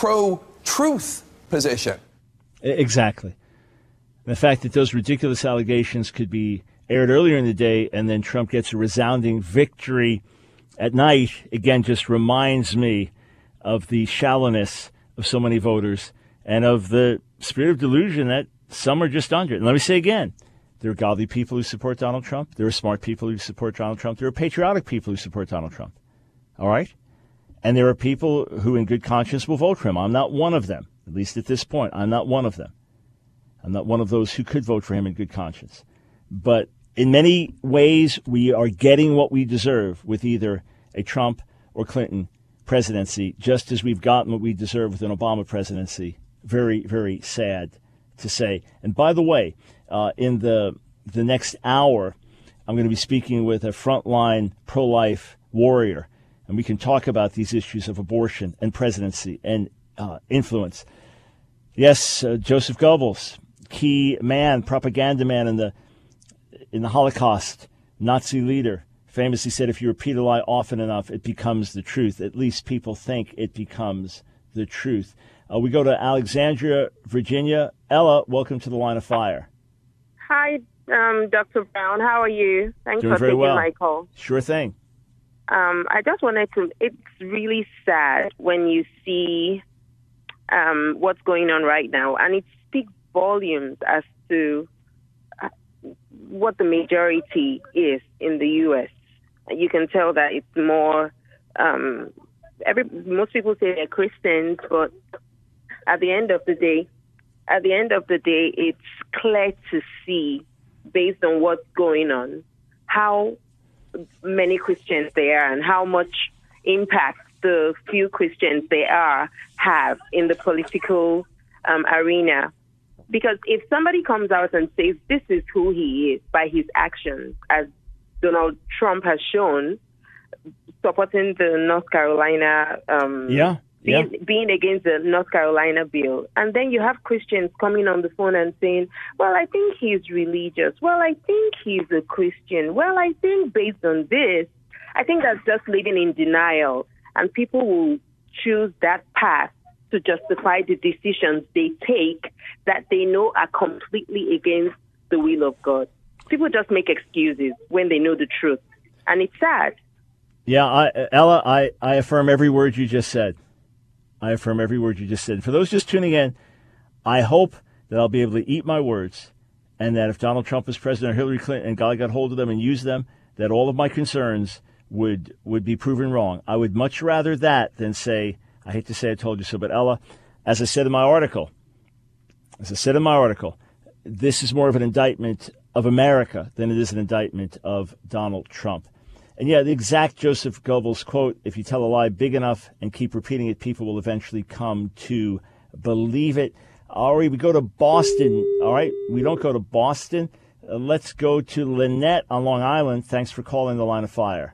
T: pro-truth position.
A: Exactly. The fact that those ridiculous allegations could be aired earlier in the day and then Trump gets a resounding victory at night, again, just reminds me of the shallowness of so many voters and of the spirit of delusion that some are just under it. And let me say again, there are godly people who support Donald Trump. There are smart people who support Donald Trump. There are patriotic people who support Donald Trump. All right? And there are people who in good conscience will vote for him. I'm not one of them, at least at this point. I'm not one of them. I'm not one of those who could vote for him in good conscience. But in many ways, we are getting what we deserve with either a Trump or Clinton presidency, just as we've gotten what we deserve with an Obama presidency. Very, very sad to say. And by the way, uh, in the the next hour, I'm going to be speaking with a frontline pro-life warrior, and we can talk about these issues of abortion and presidency and uh, influence. Yes, uh, Joseph Goebbels, key man, propaganda man in the in the Holocaust, Nazi leader, famously said, if you repeat a lie often enough, it becomes the truth. At least people think it becomes the truth. Uh, we go to Alexandria, Virginia. Ella, welcome to the Line of Fire.
U: Hi, um, Doctor Brown. How are you? Thanks
A: Doing
U: for
A: very
U: taking
A: well.
U: my call.
A: Sure thing.
U: Um, I just wanted to, it's really sad when you see um, what's going on right now, and it speaks volumes as to uh, what the majority is in the U S. You can tell that it's more, um, every most people say they're Christians, but at the end of the day, at the end of the day, it's clear to see, based on what's going on, how many Christians there are and how much impact the few Christians there are have in the political um, arena. Because if somebody comes out and says this is who he is by his actions, as Donald Trump has shown, supporting the North Carolina, um,
A: yeah,
U: being,
A: yeah.
U: being against the North Carolina bill, and then you have Christians coming on the phone and saying, well, I think he's religious. Well, I think he's a Christian. Well, I think based on this, I think that's just living in denial. And people will choose that path to justify the decisions they take that they know are completely against the will of God. People just make excuses when they know the truth. And it's sad.
A: Yeah, I, Ella, I, I affirm every word you just said. I affirm every word you just said. For those just tuning in, I hope that I'll be able to eat my words, and that if Donald Trump was president or Hillary Clinton and God got hold of them and used them, that all of my concerns would would be proven wrong. I would much rather that than say, I hate to say I told you so, but Ella, as I said in my article, as I said in my article, this is more of an indictment of America than it is an indictment of Donald Trump. And yeah, the exact Joseph Goebbels quote, if you tell a lie big enough and keep repeating it, people will eventually come to believe it. Ari, we go to Boston. All right, we don't go to Boston. Uh, let's go to Lynette on Long Island. Thanks for calling the Line of Fire.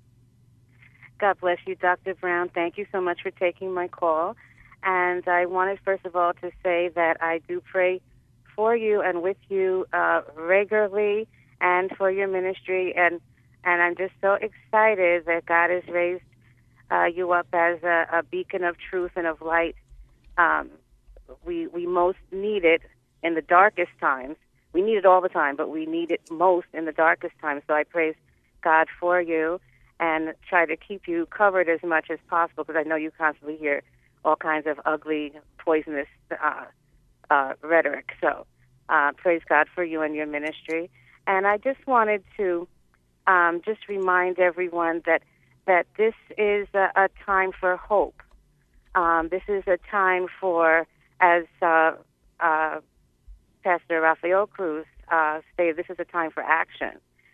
V: God bless you, Doctor Brown. Thank you so much for taking my call. And I wanted, first of all, to say that I do pray for you and with you uh, regularly and for your ministry. And, and I'm just so excited that God has raised uh, you up as a, a beacon of truth and of light. Um, we, we most need it in the darkest times. We need it all the time, but we need it most in the darkest times. So I praise God for you and try to keep you covered as much as possible, because I know you constantly hear all kinds of ugly, poisonous uh, uh, rhetoric. So uh, praise God for you and your ministry. And I just wanted to um, just remind everyone that that this is a, a time for hope. Um, this is a time for, as uh, uh, Pastor Rafael Cruz uh, stated, this is a time for action.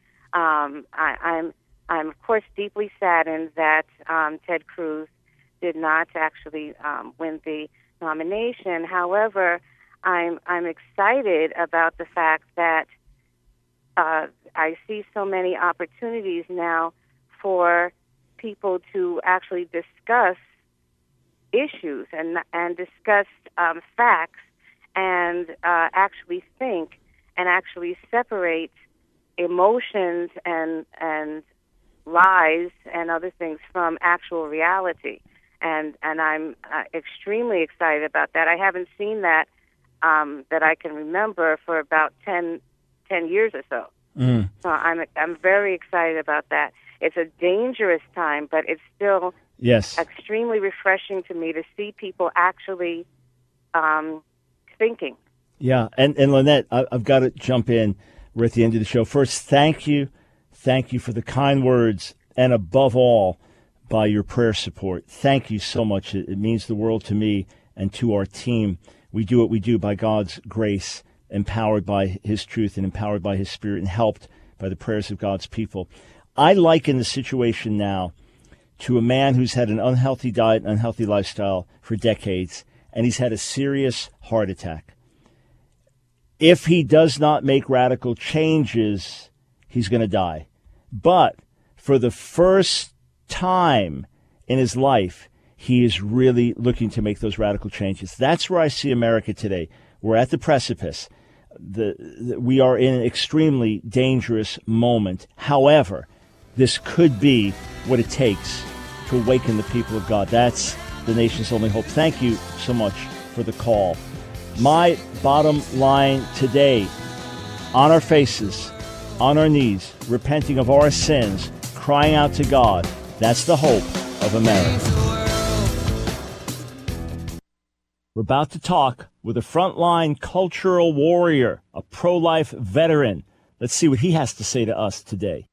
V: Um, I, I'm I'm, of course, deeply saddened that um, Ted Cruz did not actually um, win the nomination. However, I'm I'm excited about the fact that uh, I see so many opportunities now for people to actually discuss issues and and discuss um, facts and uh, actually think and actually separate emotions and and lies and other things from actual reality. And and I'm uh, extremely excited about that. I haven't seen that um, that I can remember for about ten, ten years or so.
A: Mm.
V: So I'm I'm very excited about that. It's a dangerous time, but it's still
A: yes.
V: extremely refreshing to me to see people actually um, thinking.
A: Yeah, and, and Lynette, I, I've got to jump in. We're at the end of the show. First, thank you. Thank you for the kind words, and above all, by your prayer support. Thank you so much. It, it means the world to me and to our team. We do what we do by God's grace, empowered by His truth and empowered by His Spirit and helped by the prayers of God's people. I liken the situation now to a man who's had an unhealthy diet and unhealthy lifestyle for decades, and he's had a serious heart attack. If he does not make radical changes, he's going to die. But for the first time in his life, he is really looking to make those radical changes. That's where I see America today. We're at the precipice. The, the, we are in an extremely dangerous moment. However, this could be what it takes to awaken the people of God. That's the nation's only hope. Thank you so much for the call. My bottom line today, on our faces, on our knees, repenting of our sins, crying out to God. That's the hope of America. We're about to talk with a frontline cultural warrior, a pro-life veteran. Let's see what he has to say to us today.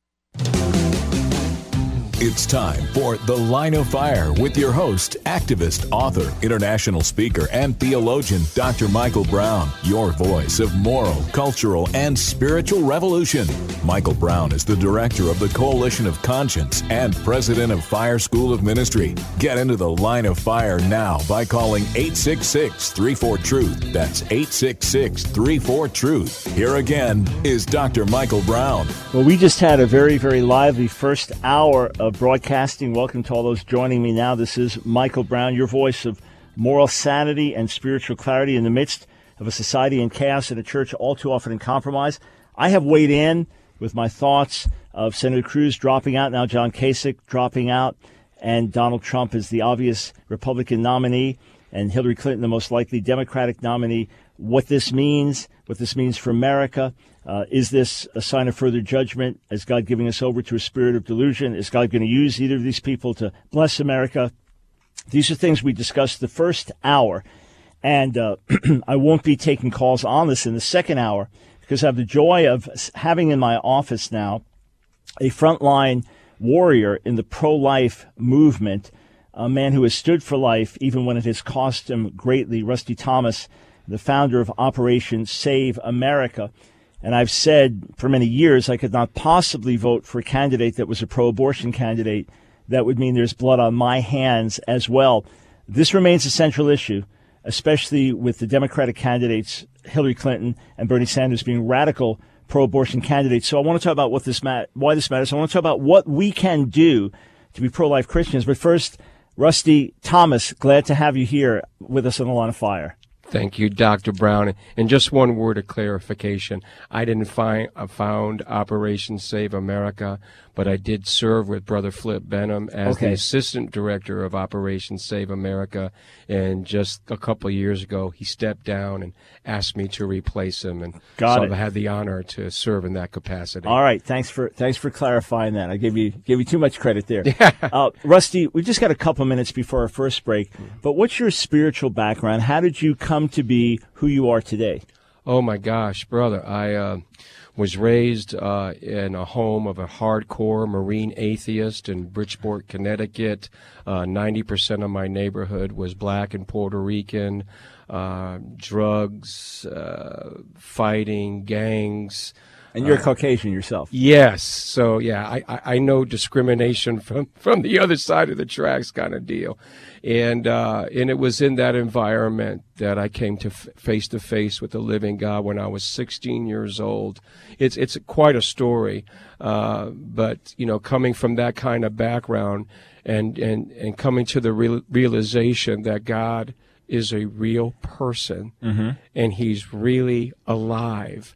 B: It's time for The Line of Fire with your host, activist, author, international speaker, and theologian, Doctor Michael Brown, your voice of moral, cultural, and spiritual revolution. Michael Brown is the director of the Coalition of Conscience and president of Fire School of Ministry. Get into The Line of Fire now by calling eight six six, three four, truth. That's eight six six, three four, truth. Here again is Doctor Michael Brown.
A: Well, we just had a very, very lively first hour of broadcasting. Welcome to all those joining me now. This is Michael Brown, your voice of moral sanity and spiritual clarity in the midst of a society in chaos and a church all too often in compromise. I have weighed in with my thoughts of Senator Cruz dropping out, now John Kasich dropping out, and Donald Trump is the obvious Republican nominee, and Hillary Clinton the most likely Democratic nominee. What this means, what this means for America. Uh, is this a sign of further judgment? Is God giving us over to a spirit of delusion? Is God going to use either of these people to bless America? These are things we discussed the first hour, and uh, I won't be taking calls on this in the second hour because I have the joy of having in my office now a frontline warrior in the pro-life movement, a man who has stood for life even when it has cost him greatly, Rusty Thomas, the founder of Operation Save America. And I've said for many years I could not possibly vote for a candidate that was a pro-abortion candidate. That would mean there's blood on my hands as well. This remains a central issue, especially with the Democratic candidates, Hillary Clinton and Bernie Sanders, being radical pro-abortion candidates. So I want to talk about what this mat- why this matters. I want to talk about what we can do to be pro-life Christians. But first, Rusty Thomas, glad to have you here with us on The Line of Fire.
C: Thank you, Doctor Brown. And just one word of clarification. I didn't find uh, found Operation Save America, but I did serve with Brother Flip Benham as
A: Okay.
C: the assistant director of Operation Save America. And just a couple of years ago, he stepped down and asked me to replace him. And
A: Got
C: so
A: it.
C: I had the honor to serve in that capacity.
A: All right, thanks for thanks for clarifying that. I gave you gave you too much credit there. uh, Rusty, we just got a couple minutes before our first break, but what's your spiritual background? How did you come to be who you are today?
C: Oh, my gosh, brother. I uh, was raised uh, in a home of a hardcore Marine atheist in Bridgeport, Connecticut. Uh, ninety percent of my neighborhood was black and Puerto Rican. Uh, drugs, uh, fighting, gangs.
A: And you're
C: uh,
A: Caucasian yourself.
C: Yes. So, yeah, I, I, I know discrimination from, from the other side of the tracks kind of deal. And uh, and it was in that environment that I came to f- face to face with the living God when I was sixteen years old. It's it's quite a story. Uh, but, you know, coming from that kind of background and, and, and coming to the real, realization that God is a real person
A: Mm-hmm.
C: and he's really alive.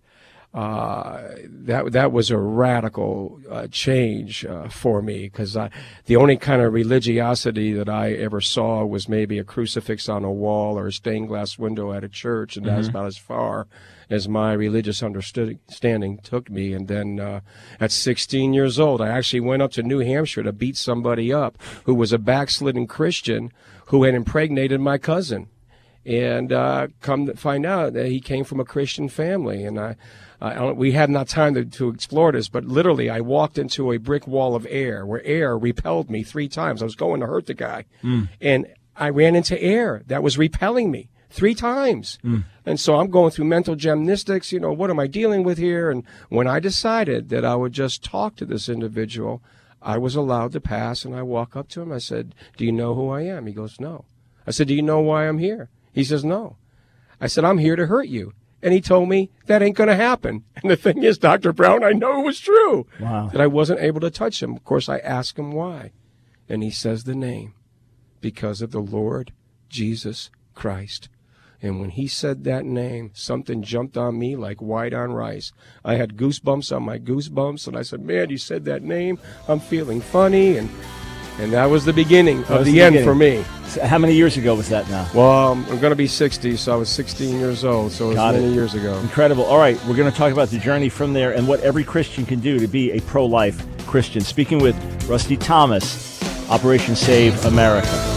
C: Uh, that that was a radical uh, change uh, for me because the only kind of religiosity that I ever saw was maybe a crucifix on a wall or a stained glass window at a church, and that's
A: Mhm.
C: about as far as my religious understanding took me. And then uh, at sixteen years old, I actually went up to New Hampshire to beat somebody up who was a backslidden Christian who had impregnated my cousin. And uh, come to find out that he came from a Christian family. And I, I don't, we had not time to, to explore this, but literally I walked into a brick wall of air where air repelled me three times. I was going to hurt the guy.
A: Mm.
C: And I ran into air that was repelling me three times.
A: Mm.
C: And so I'm going through mental gymnastics, you know, what am I dealing with here? And when I decided that I would just talk to this individual, I was allowed to pass, and I walk up to him. I said, do you know who I am? He goes, no. I said, do you know why I'm here? He says, no. I said, I'm here to hurt you. And he told me that ain't going to happen. And the thing is, Doctor Brown, I know it was true.
A: Wow.
C: That I wasn't able to touch him. Of course, I asked him why. And he says the name, because of the Lord Jesus Christ. And when he said that name, something jumped on me like white on rice. I had goosebumps on my goosebumps, and I said, man, you said that name. I'm feeling funny. And and that was the beginning
A: That
C: of
A: was
C: the,
A: the
C: end
A: beginning.
C: for me.
A: So how many years ago was that now?
C: Well, um, I'm going to be sixty, so I was sixteen years old, so it was
A: Got
C: many
A: it.
C: years ago.
A: Incredible. All right, we're going to talk about the journey from there and what every Christian can do to be a pro-life Christian. Speaking with Rusty Thomas, Operation Save America.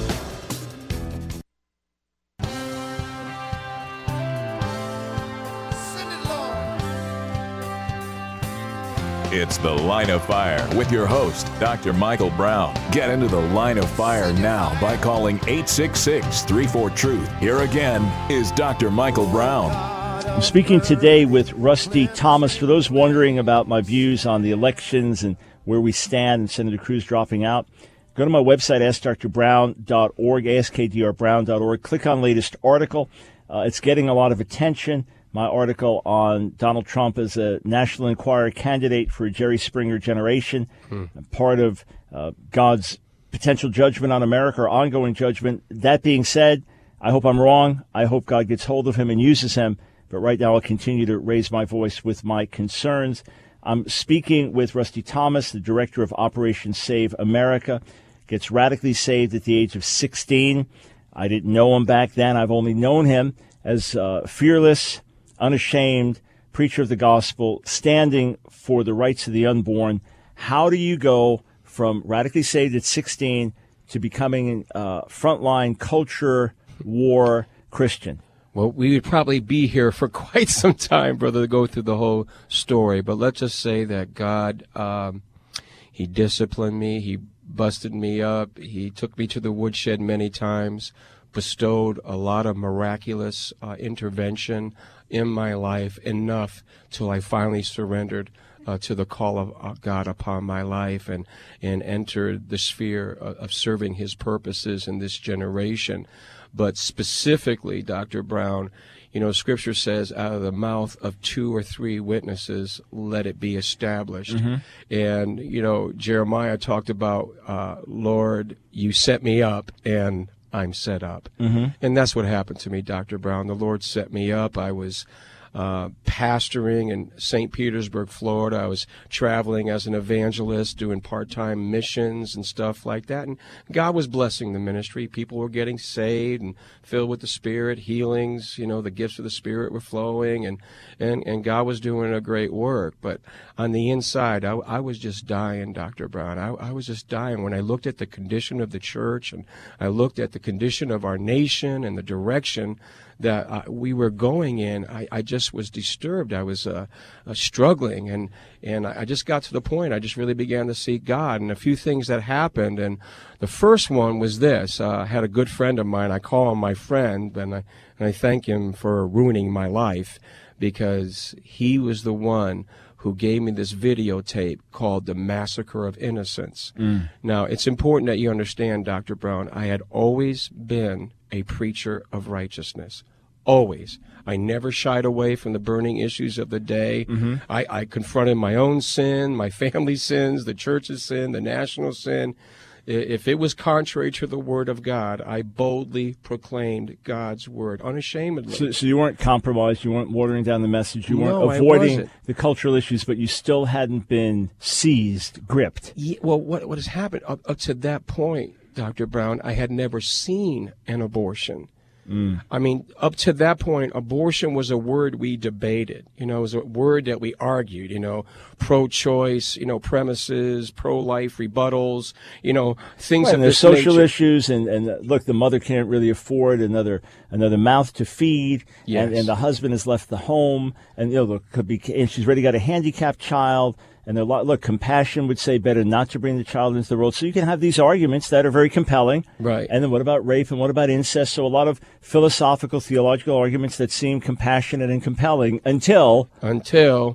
B: It's The Line of Fire with your host, Doctor Michael Brown. Get into the Line of Fire now by calling eight six six, three four, truth. Here again is Doctor Michael Brown.
A: I'm speaking today with Rusty Thomas. For those wondering about my views on the elections and where we stand and Senator Cruz dropping out, go to my website, ask dr brown dot org, ask k d r brown dot org. Click on latest article. Uh, it's getting a lot of attention. My article on Donald Trump as a National Enquirer candidate for a Jerry Springer generation, hmm. part of uh, God's potential judgment on America, or ongoing judgment. That being said, I hope I'm wrong. I hope God gets hold of him and uses him. But right now I'll continue to raise my voice with my concerns. I'm speaking with Rusty Thomas, the director of Operation Save America. Gets radically saved at the age of sixteen. I didn't know him back then. I've only known him as uh, fearless, unashamed preacher of the gospel, standing for the rights of the unborn. How do you go from radically saved at sixteen to becoming a uh, frontline culture war Christian?
C: Well, we would probably be here for quite some time, brother, to go through the whole story. But let's just say that God, um, he disciplined me. He busted me up. He took me to the woodshed many times, bestowed a lot of miraculous uh, intervention in my life, enough till I finally surrendered uh, to the call of uh, God upon my life and, and entered the sphere of, of serving his purposes in this generation. But specifically, Doctor Brown, you know, Scripture says, out of the mouth of two or three witnesses, let it be established. Mm-hmm. And, you know, Jeremiah talked about, uh, Lord, you set me up, and I'm set up. Mm-hmm. And that's what happened to me, Doctor Brown. The Lord set me up. I was uh, pastoring in Saint Petersburg, Florida. I was traveling as an evangelist, doing part-time missions and stuff like that. And God was blessing the ministry. People were getting saved and filled with the Spirit, healings, you know, the gifts of the Spirit were flowing, and, and, and God was doing a great work. But on the inside, I, I was just dying, Doctor Brown. I, I was just dying. When I looked at the condition of the church, and I looked at the condition of our nation and the direction that uh, we were going in, I, I just was disturbed. I was uh, uh, struggling, and, and I just got to the point, I just really began to seek God, and a few things that happened. And the first one was this. Uh, I had a good friend of mine. I call him my friend, and I, and I thank him for ruining my life, because he was the one who gave me this videotape called The Massacre of Innocents. Mm. Now, it's important that you understand, Doctor Brown, I had always been a preacher of righteousness. Always. I never shied away from the burning issues of the day. Mm-hmm. I, I confronted my own sin, my family's sins, the church's sin, the national sin. If it was contrary to the word of God, I boldly proclaimed God's word, unashamedly.
A: So, so you weren't compromised, you weren't watering down the message, you
C: no,
A: weren't avoiding the cultural issues, but you still hadn't been seized, gripped.
C: Yeah, well, what, what has happened up, up to that point, Doctor Brown, I had never seen an abortion. Mm. I mean, up to that point, abortion was a word we debated. You know, it was a word that we argued, you know, pro-choice, you know, premises, pro-life rebuttals, you know, things
A: right,
C: of
A: and there's
C: this
A: social
C: nature.
A: issues, and, and uh, look, the mother can't really afford another another mouth to feed,
C: yes.
A: and, and the husband has left the home, and, you know, look, could be, and she's already got a handicapped child. And a lot, look, compassion would say better not to bring the child into the world. So you can have these arguments that are very compelling.
C: Right.
A: And then what about rape and what about incest? So a lot of philosophical, theological arguments that seem compassionate and compelling until...
C: Until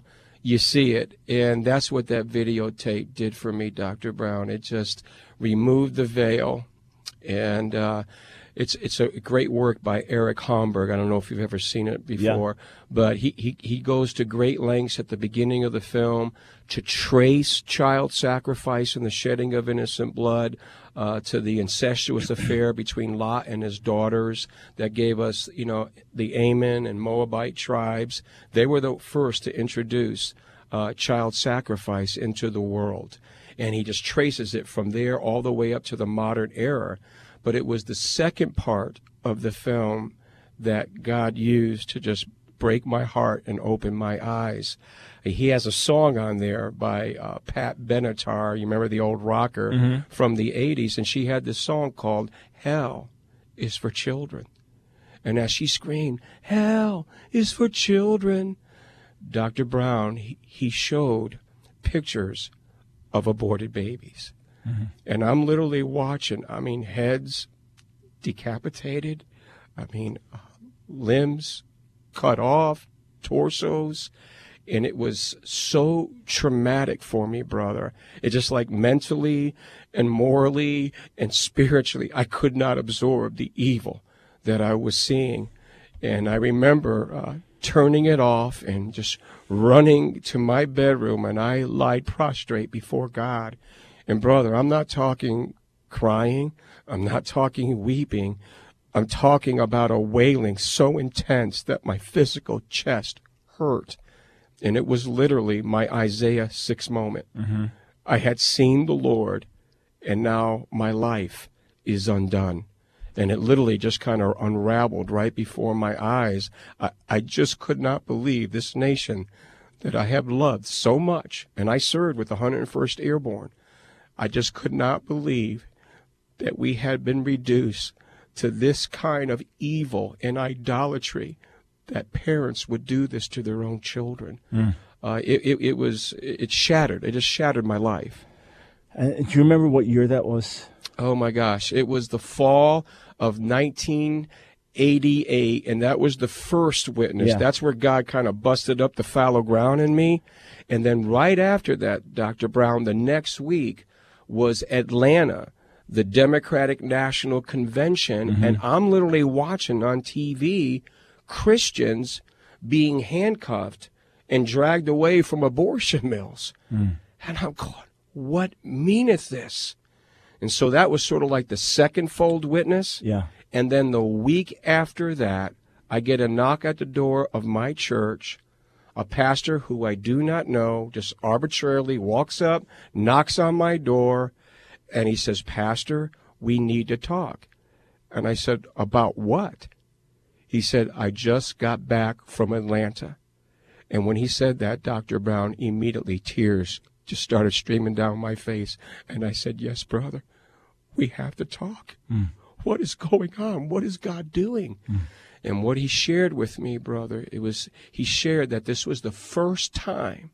C: you see it. And that's what that videotape did for me, Doctor Brown. It just removed the veil. And uh, it's it's a great work by Eric Homburg. I don't know if you've ever seen it before, yeah. but he, he, he goes to great lengths at the beginning of the film to trace child sacrifice and the shedding of innocent blood uh, to the incestuous affair between Lot and his daughters that gave us, you know, the Ammon and Moabite tribes. They were the first to introduce uh, child sacrifice into the world. And he just traces it from there all the way up to the modern era. But it was the second part of the film that God used to just break my heart and open my eyes. He has a song on there by uh, Pat Benatar. You remember the old rocker mm-hmm. from the eighties? And she had this song called Hell is for Children. And as she screamed, Hell is for Children, Doctor Brown, he, he showed pictures of aborted babies. Mm-hmm. And I'm literally watching, I mean, heads decapitated, I mean, uh, limbs cut off, torsos, and it was so traumatic for me, brother. It just like mentally and morally and spiritually, I could not absorb the evil that I was seeing. And I remember uh, turning it off and just running to my bedroom, and I lied prostrate before God. And brother, I'm not talking crying. I'm not talking weeping. I'm talking about a wailing so intense that my physical chest hurt. And it was literally my Isaiah six moment. Mm-hmm. I had seen the Lord, and now my life is undone. And it literally just kind of unraveled right before my eyes. I, I just could not believe this nation that I have loved so much, and I served with the one hundred first Airborne. I just could not believe that we had been reduced to this kind of evil and idolatry, that parents would do this to their own children. Mm. Uh, it, it, it was, it shattered. It just shattered my life.
A: Uh, do you remember what year that was?
C: Oh, my gosh. It was the fall of nineteen eighty-eight, and that was the first witness. Yeah. That's where God kind of busted up the fallow ground in me. And then right after that, Doctor Brown, the next week was Atlanta, the Democratic National Convention, mm-hmm. and I'm literally watching on T V Christians being handcuffed and dragged away from abortion mills. Mm. And I'm going, what meaneth this? And so that was sort of like the second fold witness.
A: Yeah.
C: And then the week after that, I get a knock at the door of my church. A pastor who I do not know just arbitrarily walks up, knocks on my door, and he says, Pastor, we need to talk. And I said, about what? He said, I just got back from Atlanta. And when he said that, Doctor Brown, immediately tears just started streaming down my face. And I said, yes, brother, we have to talk. Mm. What is going on? What is God doing? Mm. And what he shared with me, brother, it was, he shared that this was the first time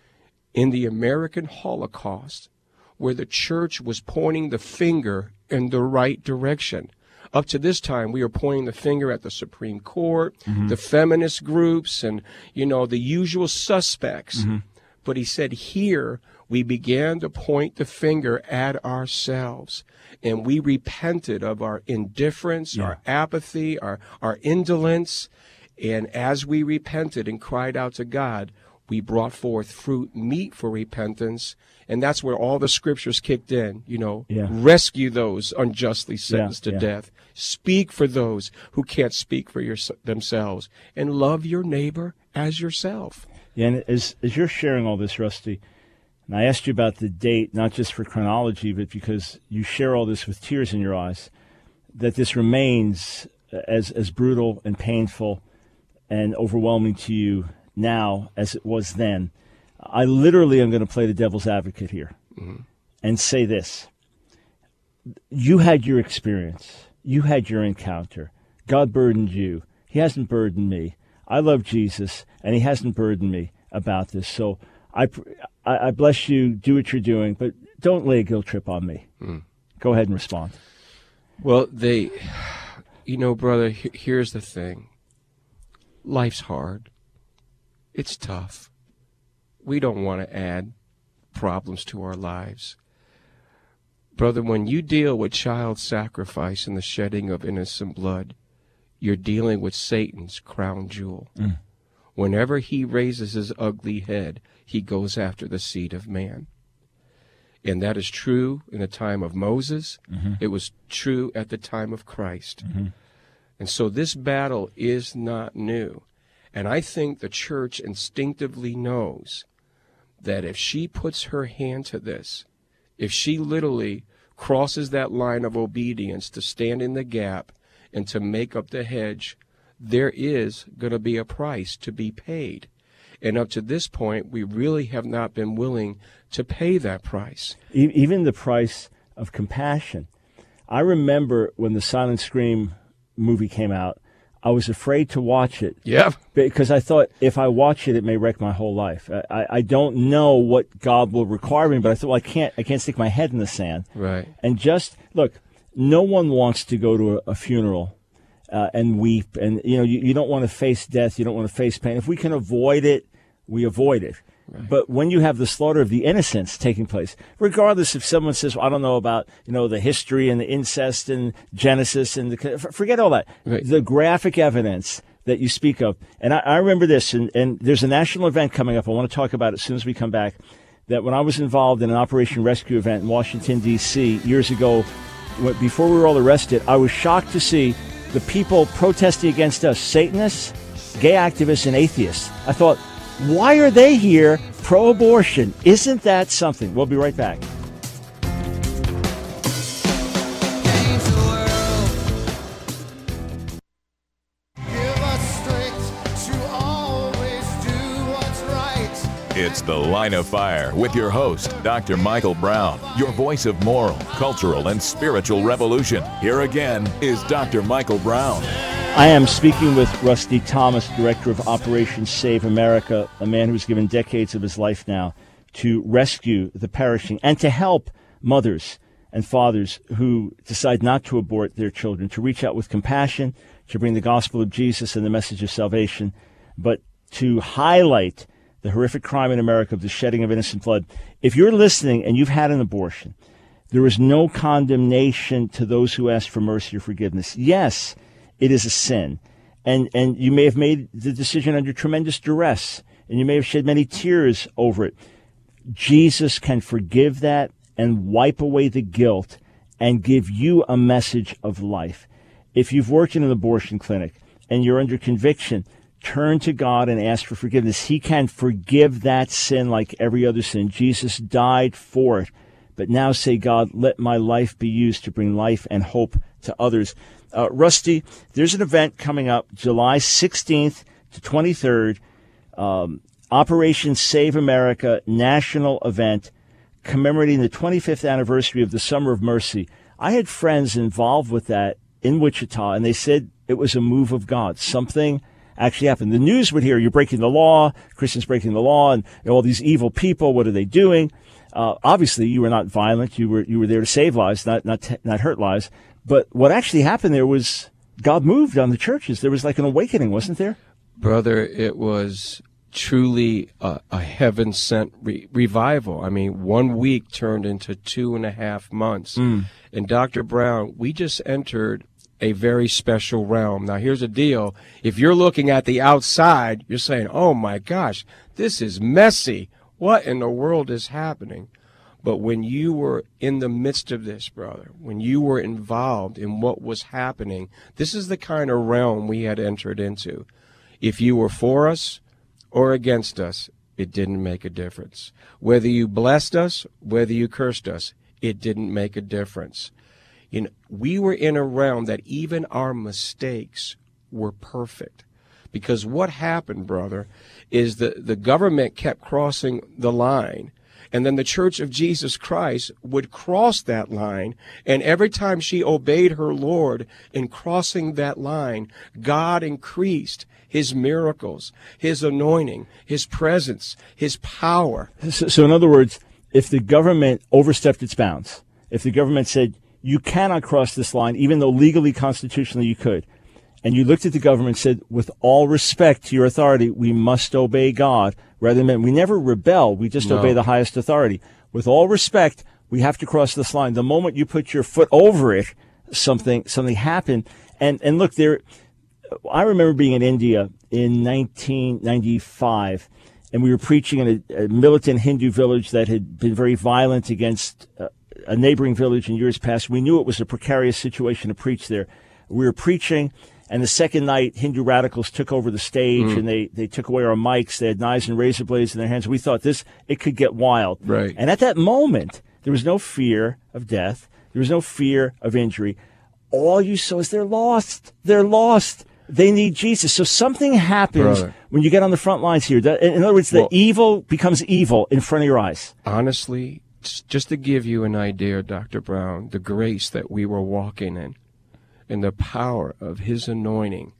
C: in the American Holocaust where the church was pointing the finger in the right direction. Up to this time, we were pointing the finger at the Supreme Court, mm-hmm. the feminist groups, and, you know, the usual suspects. Mm-hmm. But he said here we began to point the finger at ourselves, and we repented of our indifference, yeah. our apathy, our, our indolence. And as we repented and cried out to God, we brought forth fruit meet for repentance. And that's where all the scriptures kicked in, you know, yeah. rescue those unjustly sentenced yeah, to yeah. death. Speak for those who can't speak for your, themselves, and love your neighbor as yourself.
A: Yeah, and as, as you're sharing all this, Rusty, and I asked you about the date, not just for chronology, but because you share all this with tears in your eyes, that this remains as as brutal and painful and overwhelming to you now as it was then. I literally am going to play the devil's advocate here mm-hmm. and say this. You had your experience. You had your encounter. God burdened you. He hasn't burdened me. I love Jesus, and he hasn't burdened me about this. So I, I bless you. Do what you're doing, but don't lay a guilt trip on me. Mm. Go ahead and respond.
C: Well, they, you know, brother, here's the thing. Life's hard. It's tough. we don't want to add problems to our lives. Brother, when you deal with child sacrifice and the shedding of innocent blood, you're dealing with Satan's crown jewel. Mm. Whenever he raises his ugly head, he goes after the seed of man. And that is true in the time of Moses. Mm-hmm. It was true at the time of Christ. Mm-hmm. And so this battle is not new. And I think the church instinctively knows that if she puts her hand to this, if she literally crosses that line of obedience to stand in the gap and to make up the hedge, there is going to be a price to be paid. And up to this point, we really have not been willing to pay that price.
A: Even the price of compassion. I remember when the Silent Scream movie came out, I was afraid to watch it.
C: Yeah.
A: Because I thought, if I watch it, it may wreck my whole life. I, I don't know what God will require me, but I thought, well, I can't, I can't stick my head in the sand.
C: Right.
A: And just, look, no one wants to go to a, a funeral uh, and weep. And, you know, you, you don't want to face death. You don't want to face pain. If we can avoid it, we avoid it. Right. But when you have the slaughter of the innocents taking place, regardless if someone says, well, I don't know about, you know, the history and the incest and Genesis and the, forget all that. Right. The graphic evidence that you speak of. And I, I remember this, and, and there's a national event coming up. I want to talk about it as soon as we come back. That when I was involved in an Operation Rescue event in Washington, D C years ago, before we were all arrested, I was shocked to see the people protesting against us, Satanists, gay activists, and atheists. I thought, why are they here pro-abortion? Isn't that something? We'll be right back.
B: It's The Line of Fire with your host, Doctor Michael Brown, your voice of moral, cultural, and spiritual revolution. Here again is Doctor Michael Brown.
A: I am speaking with Rusty Thomas, Director of Operation Save America, a man who's given decades of his life now to rescue the perishing and to help mothers and fathers who decide not to abort their children, to reach out with compassion, to bring the gospel of Jesus and the message of salvation, but to highlight the horrific crime in America of the shedding of innocent blood. If you're listening and you've had an abortion, there is no condemnation to those who ask for mercy or forgiveness. Yes, it is a sin, and and you may have made the decision under tremendous duress, and you may have shed many tears over it. Jesus can forgive that and wipe away the guilt and give you a message of life. If you've worked in an abortion clinic and you're under conviction, turn to God and ask for forgiveness. He can forgive that sin like every other sin. Jesus died for it. But now say, God, let my life be used to bring life and hope to others. Uh, Rusty, there's an event coming up July sixteenth to twenty-third, um, Operation Save America national event commemorating the twenty-fifth anniversary of the Summer of Mercy. I had friends involved with that in Wichita, and they said it was a move of God. Something actually happened. The news would hear, you're breaking the law, Christians breaking the law, and you know, all these evil people, what are they doing? Uh, obviously, you were not violent. You were you were there to save lives, not not t- not hurt lives. But what actually happened there was God moved on the churches. There was like an awakening, wasn't there?
C: Brother, it was truly a, a heaven-sent re- revival. I mean, one week turned into two and a half months. Mm. And Doctor Brown, we just entered a very special realm. Now, here's the deal. If you're looking at the outside, you're saying, oh, my gosh, this is messy. What in the world is happening? But when you were in the midst of this, brother, when you were involved in what was happening, this is the kind of realm we had entered into. If you were for us or against us, it didn't make a difference. Whether you blessed us, whether you cursed us, it didn't make a difference. You know, we were in a realm that even our mistakes were perfect. Because what happened, brother, is that the government kept crossing the line. And then the Church of Jesus Christ would cross that line. And every time she obeyed her Lord in crossing that line, God increased his miracles, his anointing, his presence, his power.
A: So, so in other words, if the government overstepped its bounds, if the government said, you cannot cross this line, even though legally, constitutionally you could, and you looked at the government and said, with all respect to your authority, we must obey God, rather than men. We never rebel. We just
C: No.
A: obey the highest authority. With all respect, we have to cross this line. The moment you put your foot over it, something something happened. And and look, there. I remember being in India in nineteen ninety-five, and we were preaching in a, a militant Hindu village that had been very violent against uh, a neighboring village in years past. We knew it was a precarious situation to preach there. We were preaching, and the second night, Hindu radicals took over the stage,
C: Mm.
A: and they, they took away our mics. They had knives and razor blades in their hands. We thought this, it could get wild.
C: Right.
A: And at that moment, there was no fear of death. There was no fear of injury. All you saw is they're lost. They're lost. They need Jesus. So something happens
C: Brother.
A: when you get on the front lines here. The- In other words, the
C: Well-
A: evil becomes evil in front of your eyes.
C: Honestly, s- just to give you an idea, Doctor Brown, the grace that we were walking in and the power of his anointing,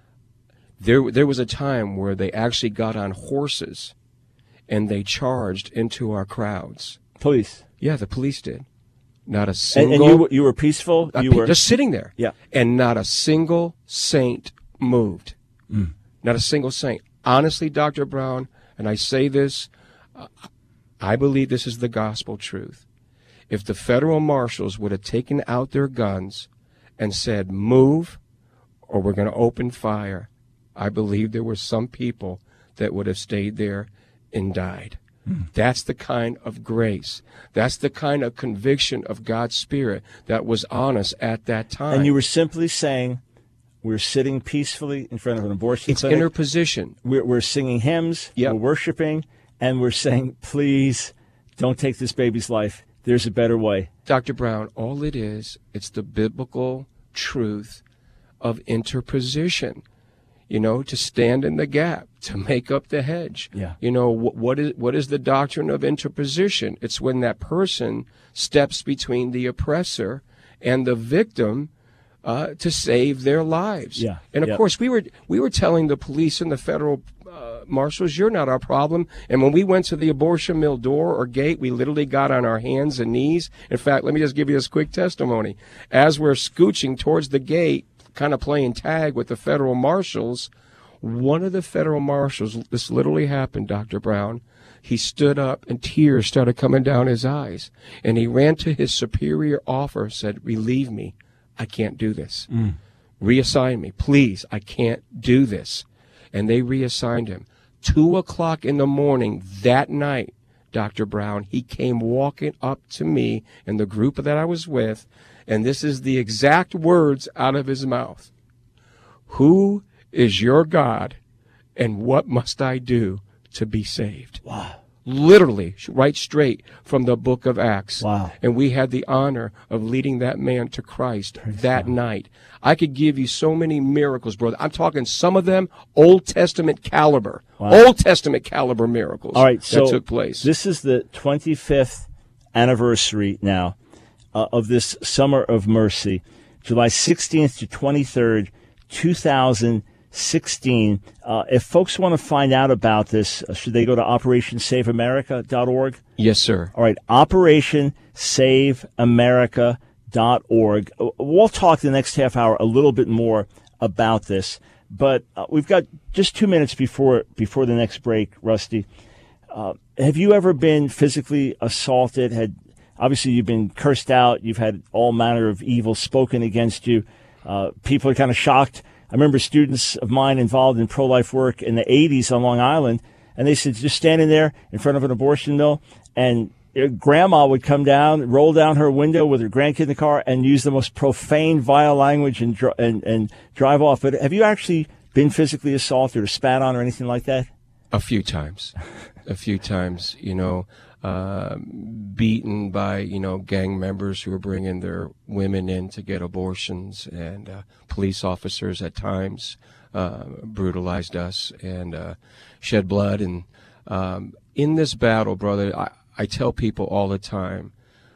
C: there, there was a time where they actually got on horses and they charged into our crowds.
A: Police?
C: Yeah, the police did. Not a
A: And,
C: single...
A: and you, were- you were peaceful?
C: a
A: You
C: pe-
A: were
C: just sitting there.
A: Yeah.
C: And not a single saint moved.
A: Mm.
C: Not a single saint. Honestly, Doctor Brown, and I say this, uh, I believe this is the gospel truth. If the federal marshals would have taken out their guns and said, move, or we're going to open fire, I believe there were some people that would have stayed there and died. That's the kind of grace. That's the kind of conviction of God's Spirit that was on us at that time.
A: And you were simply saying, we're sitting peacefully in front of an abortion
C: It's
A: clinic.
C: interposition.
A: We're, we're singing hymns.
C: Yep.
A: We're worshiping. And we're saying, please don't take this baby's life. There's a better way.
C: Doctor Brown, all it is, it's the biblical truth of interposition. You know, to stand in the gap, to make up the hedge.
A: Yeah.
C: You know, wh- what is what is the doctrine of interposition? It's when that person steps between the oppressor and the victim uh, to save their lives.
A: Yeah.
C: And of
A: Yeah.
C: course, we were we were telling the police and the federal uh, marshals, "You're not our problem." And when we went to the abortion mill door or gate, we literally got on our hands and knees. In fact, let me just give you this quick testimony. As we're scooching towards the gate, kind of playing tag with the federal marshals, one of the federal marshals, this literally happened, Doctor Brown, he stood up and tears started coming down his eyes. And he ran to his superior officer, said, relieve me, I can't do this.
A: Mm.
C: Reassign me, please, I can't do this. And they reassigned him. Two o'clock in the morning that night, Doctor Brown, he came walking up to me and the group that I was with, and this is the exact words out of his mouth. Who is your God, and what must I do to be saved?
A: Wow.
C: Literally, right straight from the book of Acts.
A: Wow.
C: And we had the honor of leading that man to Christ that night. I could give you so many miracles, brother. I'm talking some of them Old Testament caliber.
A: Wow.
C: Old Testament caliber miracles
A: All right,
C: that
A: so
C: took place.
A: This is the twenty-fifth anniversary now uh, of this Summer of Mercy, July sixteenth to twenty-third, two thousand sixteen. Uh, if folks want to find out about this, uh, should they go to operation save america dot org?
C: Yes, sir.
A: All right, operation save america dot org. We'll talk the next half hour a little bit more about this, but uh, we've got just two minutes before before the next break, Rusty. Uh, have you ever been physically assaulted? Had obviously you've been cursed out. You've had all manner of evil spoken against you. Uh, people are kind of shocked. I remember students of mine involved in pro-life work in the eighties on Long Island, and they said just standing there in front of an abortion mill, and your grandma would come down, roll down her window with her grandkid in the car, and use the most profane, vile language and dr- and, and drive off. But have you actually been physically assaulted or spat on or anything like that?
C: A few times. A few times, you know, uh, beaten by, you know, gang members who were bringing their women in to get abortions, and uh, police officers at times uh, brutalized us and uh, shed blood. And um, in this battle, brother, I, I tell people all the time,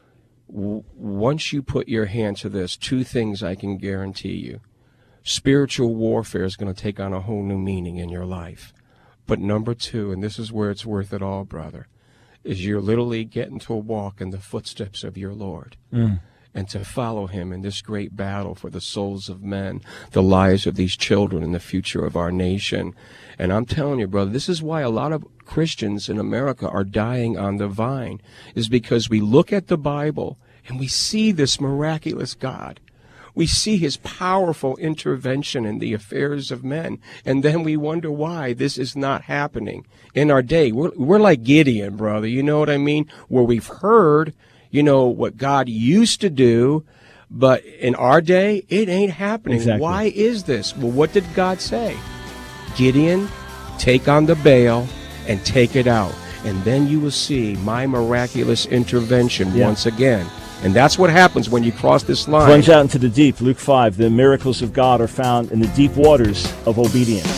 C: w- once you put your hand to this, two things I can guarantee you. Spiritual warfare is going to take on a whole new meaning in your life. But number two, and this is where it's worth it all, brother, is you're literally getting to walk in the footsteps of your Lord.
A: Mm.
C: and to follow him in this great battle for the souls of men, the lives of these children, and the future of our nation. And I'm telling you, brother, this is why a lot of Christians in America are dying on the vine, is because we look at the Bible and we see this miraculous God. We see his powerful intervention in the affairs of men, and then we wonder why this is not happening in our day. We're, we're like Gideon, brother, you know what I mean? Where we've heard, you know, what God used to do, but in our day, it ain't happening.
A: Exactly.
C: Why is this? Well, what did God say? Gideon, take on the Baal and take it out, and then you will see my miraculous intervention
A: Yeah.
C: once again. And that's what happens when you cross this line.
A: Plunge out into the deep. Luke five, the miracles of God are found in the deep waters of obedience.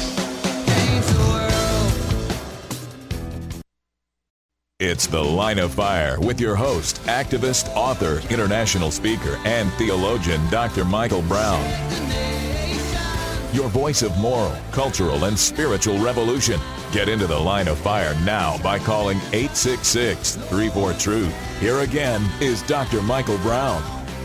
B: It's The Line of Fire with your host, activist, author, international speaker, and theologian, Doctor Michael Brown. Your voice of moral, cultural, and spiritual revolution. Get into The Line of Fire now by calling eight six six, three four, truth. Here again is Doctor Michael Brown.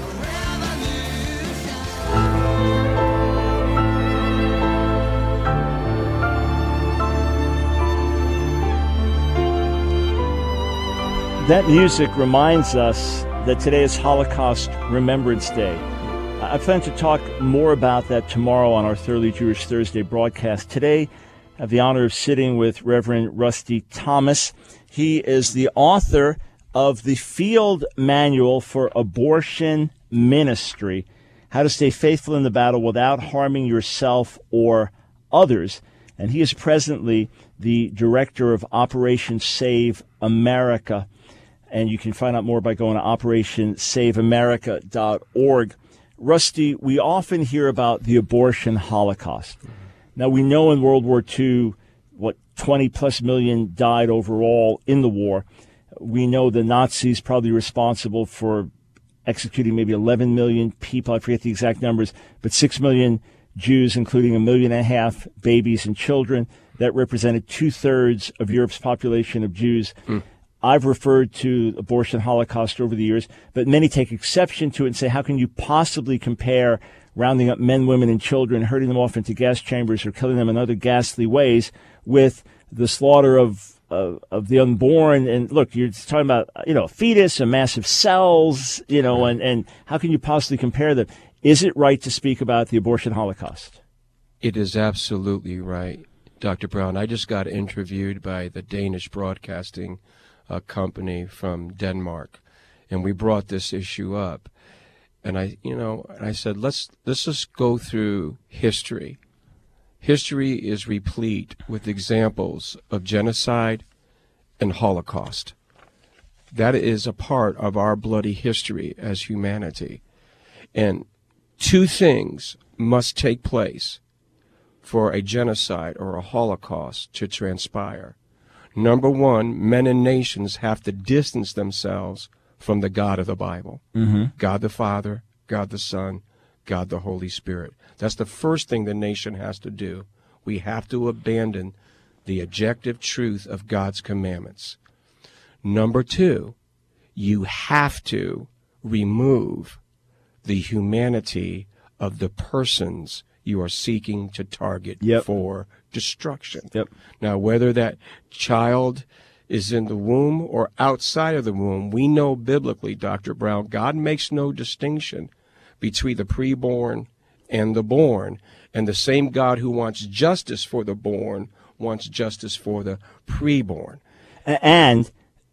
A: That music reminds us that today is Holocaust Remembrance Day. I plan to talk more about that tomorrow on our Thoroughly Jewish Thursday broadcast. Today, I have the honor of sitting with Reverend Rusty Thomas. He is the author of the Field Manual for Abortion Ministry, How to Stay Faithful in the Battle Without Harming Yourself or Others. And he is presently the director of Operation Save America. And you can find out more by going to operation save america dot org. Rusty, we often hear about the abortion holocaust. Now, we know in World War Two, what, twenty plus million died overall in the war. We know the Nazis probably responsible for executing maybe eleven million people. I forget the exact numbers, but six million Jews, including a million and a half babies and children. That represented two-thirds of Europe's population of Jews. Mm. I've referred to abortion holocaust over the years, but many take exception to it and say, how can you possibly compare rounding up men, women, and children, herding them off into gas chambers or killing them in other ghastly ways with the slaughter of uh, of the unborn? And look, you're talking about, you know, a fetus and massive cells, you know, and, and how can you possibly compare them? Is it right to speak about the abortion holocaust?
C: It is absolutely right, Doctor Brown. I just got interviewed by the Danish Broadcasting a company from Denmark, and we brought this issue up. And I, you know, and I said, let's let's just go through history. History is replete with examples of genocide and Holocaust. That is a part of our bloody history as humanity. And two things must take place for a genocide or a Holocaust to transpire. Number one, men and nations have to distance themselves from the God of the Bible.
A: Mm-hmm.
C: God the Father, God the Son, God the Holy Spirit. That's the first thing the nation has to do. We have to abandon the objective truth of God's commandments. Number two, you have to remove the humanity of the persons you are seeking to target
A: yep.
C: for destruction.
A: Yep.
C: Now, whether that child is in the womb or outside of the womb, we know biblically, Doctor Brown, God makes no distinction between the preborn and the born. And the same God who wants justice for the born wants justice for the preborn.
A: And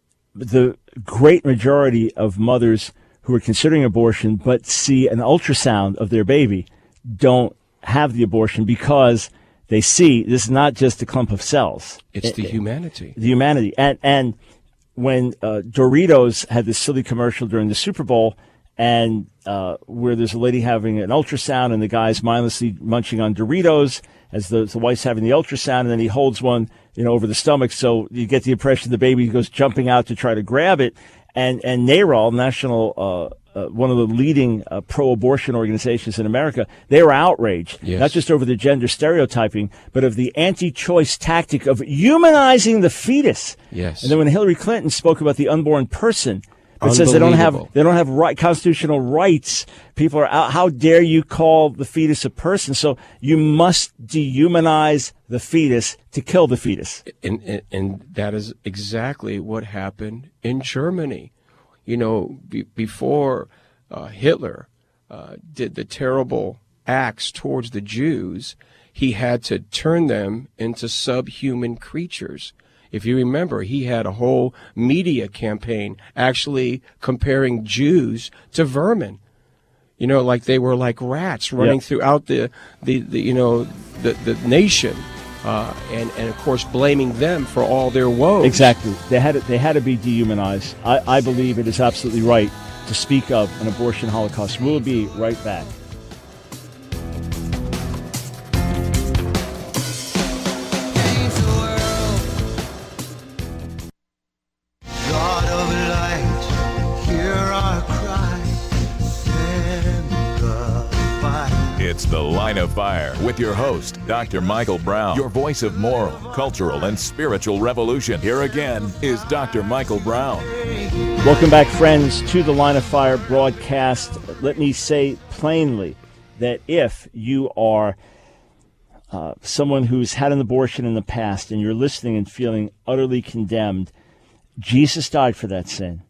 A: the great majority of mothers who are considering abortion but see an ultrasound of their baby don't have the abortion because they see this is not just a clump of cells.
C: It's the humanity.
A: The humanity. And and when uh, Doritos had this silly commercial during the Super Bowl, and uh, where there's a lady having an ultrasound and the guy's mindlessly munching on Doritos as the, the wife's having the ultrasound, and then he holds one, you know, over the stomach, so you get the impression the baby goes jumping out to try to grab it. And and NARAL, National, uh, uh, one of the leading uh, pro-abortion organizations in America, they were outraged,
C: yes.
A: not just over the gender stereotyping, but of the anti-choice tactic of humanizing the fetus.
C: Yes.
A: And then when Hillary Clinton spoke about the unborn person, It says they don't have they don't have right, constitutional rights. People are out. How dare you call the fetus a person? So you must dehumanize the fetus to kill the fetus.
C: And, and, and that is exactly what happened in Germany. You know, be, before uh, Hitler uh, did the terrible acts towards the Jews, he had to turn them into subhuman creatures. If you remember, he had a whole media campaign actually comparing Jews to vermin. You know, like they were like rats running yep. throughout the, the, the, you know, the, the nation. Uh, and, and, of course, blaming them for all their woes.
A: Exactly. They had to, they had to be dehumanized. I, I believe it is absolutely right to speak of an abortion holocaust. We'll be right back.
B: It's The Line of Fire with your host, Doctor Michael Brown, your voice of moral, cultural, and spiritual revolution. Here again is Doctor Michael Brown.
A: Welcome back, friends, to the Line of Fire broadcast. Let me say plainly that if you are uh, someone who's had an abortion in the past and you're listening and feeling utterly condemned, Jesus died for that sin.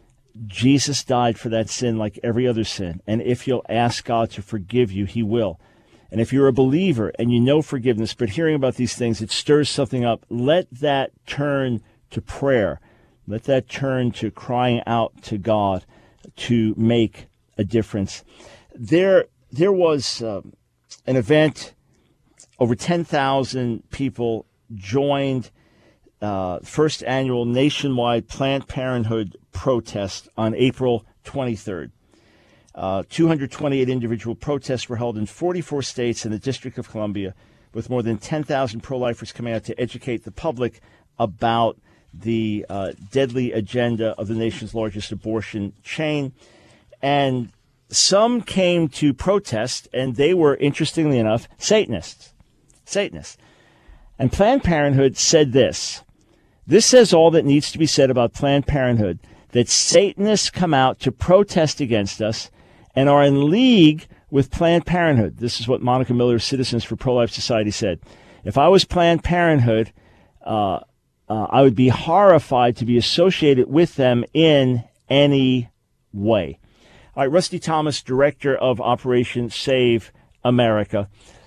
A: Jesus died for that sin like every other sin. And if you'll ask God to forgive you, he will. And if you're a believer and you know forgiveness, but hearing about these things, it stirs something up, let that turn to prayer. Let that turn to crying out to God to make a difference. There, there was uh, an event, over ten thousand people joined Uh, first annual nationwide Planned Parenthood protest on April twenty-third. Uh, two hundred twenty-eight individual protests were held in forty-four states and the District of Columbia, with more than ten thousand pro-lifers coming out to educate the public about the uh, deadly agenda of the nation's largest abortion chain. And some came to protest, and they were, interestingly enough, Satanists. Satanists. And Planned Parenthood said this. This says all that needs to be said about Planned Parenthood, that Satanists come out to protest against us and are in league with Planned Parenthood. This is what Monica Miller of Citizens for Pro-Life Society said. If I was Planned Parenthood, uh, uh, I would be horrified to be associated with them in any way. All right, Rusty Thomas, Director of Operation Save America.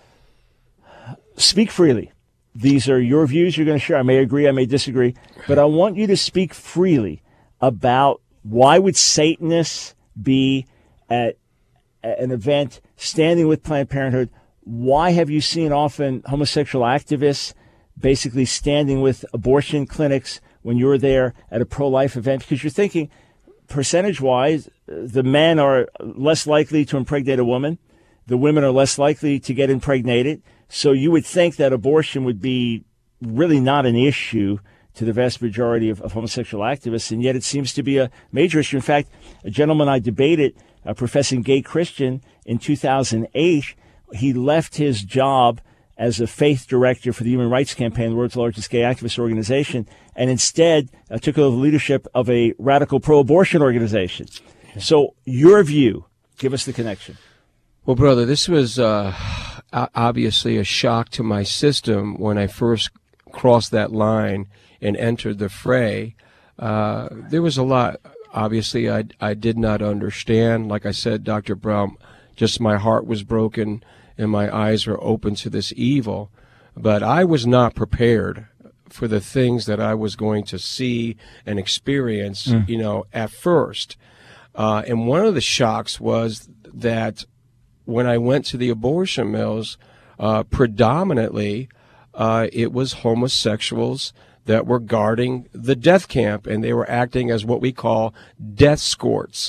A: Speak freely. These are your views you're going to share. I may agree, I may disagree, but I want you to speak freely about why would Satanists be at an event standing with Planned Parenthood? Why have you seen often homosexual activists basically standing with abortion clinics when you're there at a pro-life event? Because you're thinking, percentage-wise, the men are less likely to impregnate a woman. The women are less likely to get impregnated. So you would think that abortion would be really not an issue to the vast majority of, of homosexual activists, and yet it seems to be a major issue. In fact, a gentleman I debated, a professing gay Christian, in two thousand eight, he left his job as a faith director for the Human Rights Campaign, the world's largest gay activist organization, and instead uh, took over the leadership of a radical pro-abortion organization. So your view, give us the connection.
C: Well, brother, this was uh, obviously a shock to my system when I first crossed that line and entered the fray. Uh, there was a lot, obviously, I, I did not understand. Like I said, Doctor Brown, just my heart was broken and my eyes were open to this evil. But I was not prepared for the things that I was going to see and experience, mm. you know, at first. Uh, and one of the shocks was that when I went to the abortion mills, uh, predominantly uh, it was homosexuals that were guarding the death camp, and they were acting as what we call death escorts.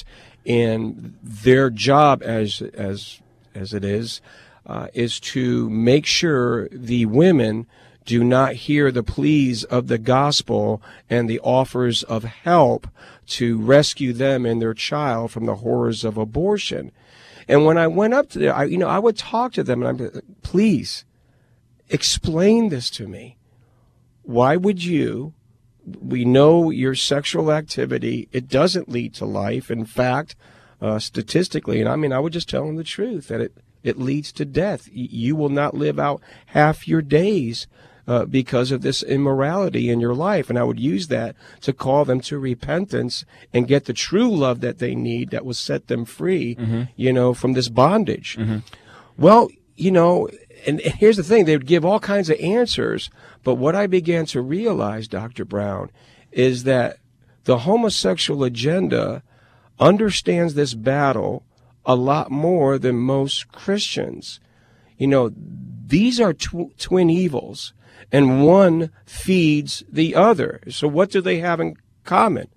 C: And their job, as as as it is, uh, is to make sure the women do not hear the pleas of the gospel and the offers of help to rescue them and their child from the horrors of abortion. And when I went up to there, I, you know, I would talk to them, and I'm, please explain this to me. Why would you we know your sexual activity, it doesn't lead to life. In fact, uh, statistically, and I mean, I would just tell them the truth, that it, it leads to death. Y- you will not live out half your days Uh, because of this immorality in your life. And I would use that to call them to repentance and get the true love that they need that will set them free, mm-hmm. you know, from this bondage. Mm-hmm. Well, you know, and, and here's the thing, they would give all kinds of answers, but what I began to realize, Doctor Brown, is that the homosexual agenda understands this battle a lot more than most Christians. You know, these are tw- twin evils. And one feeds the other. So what do they have in common?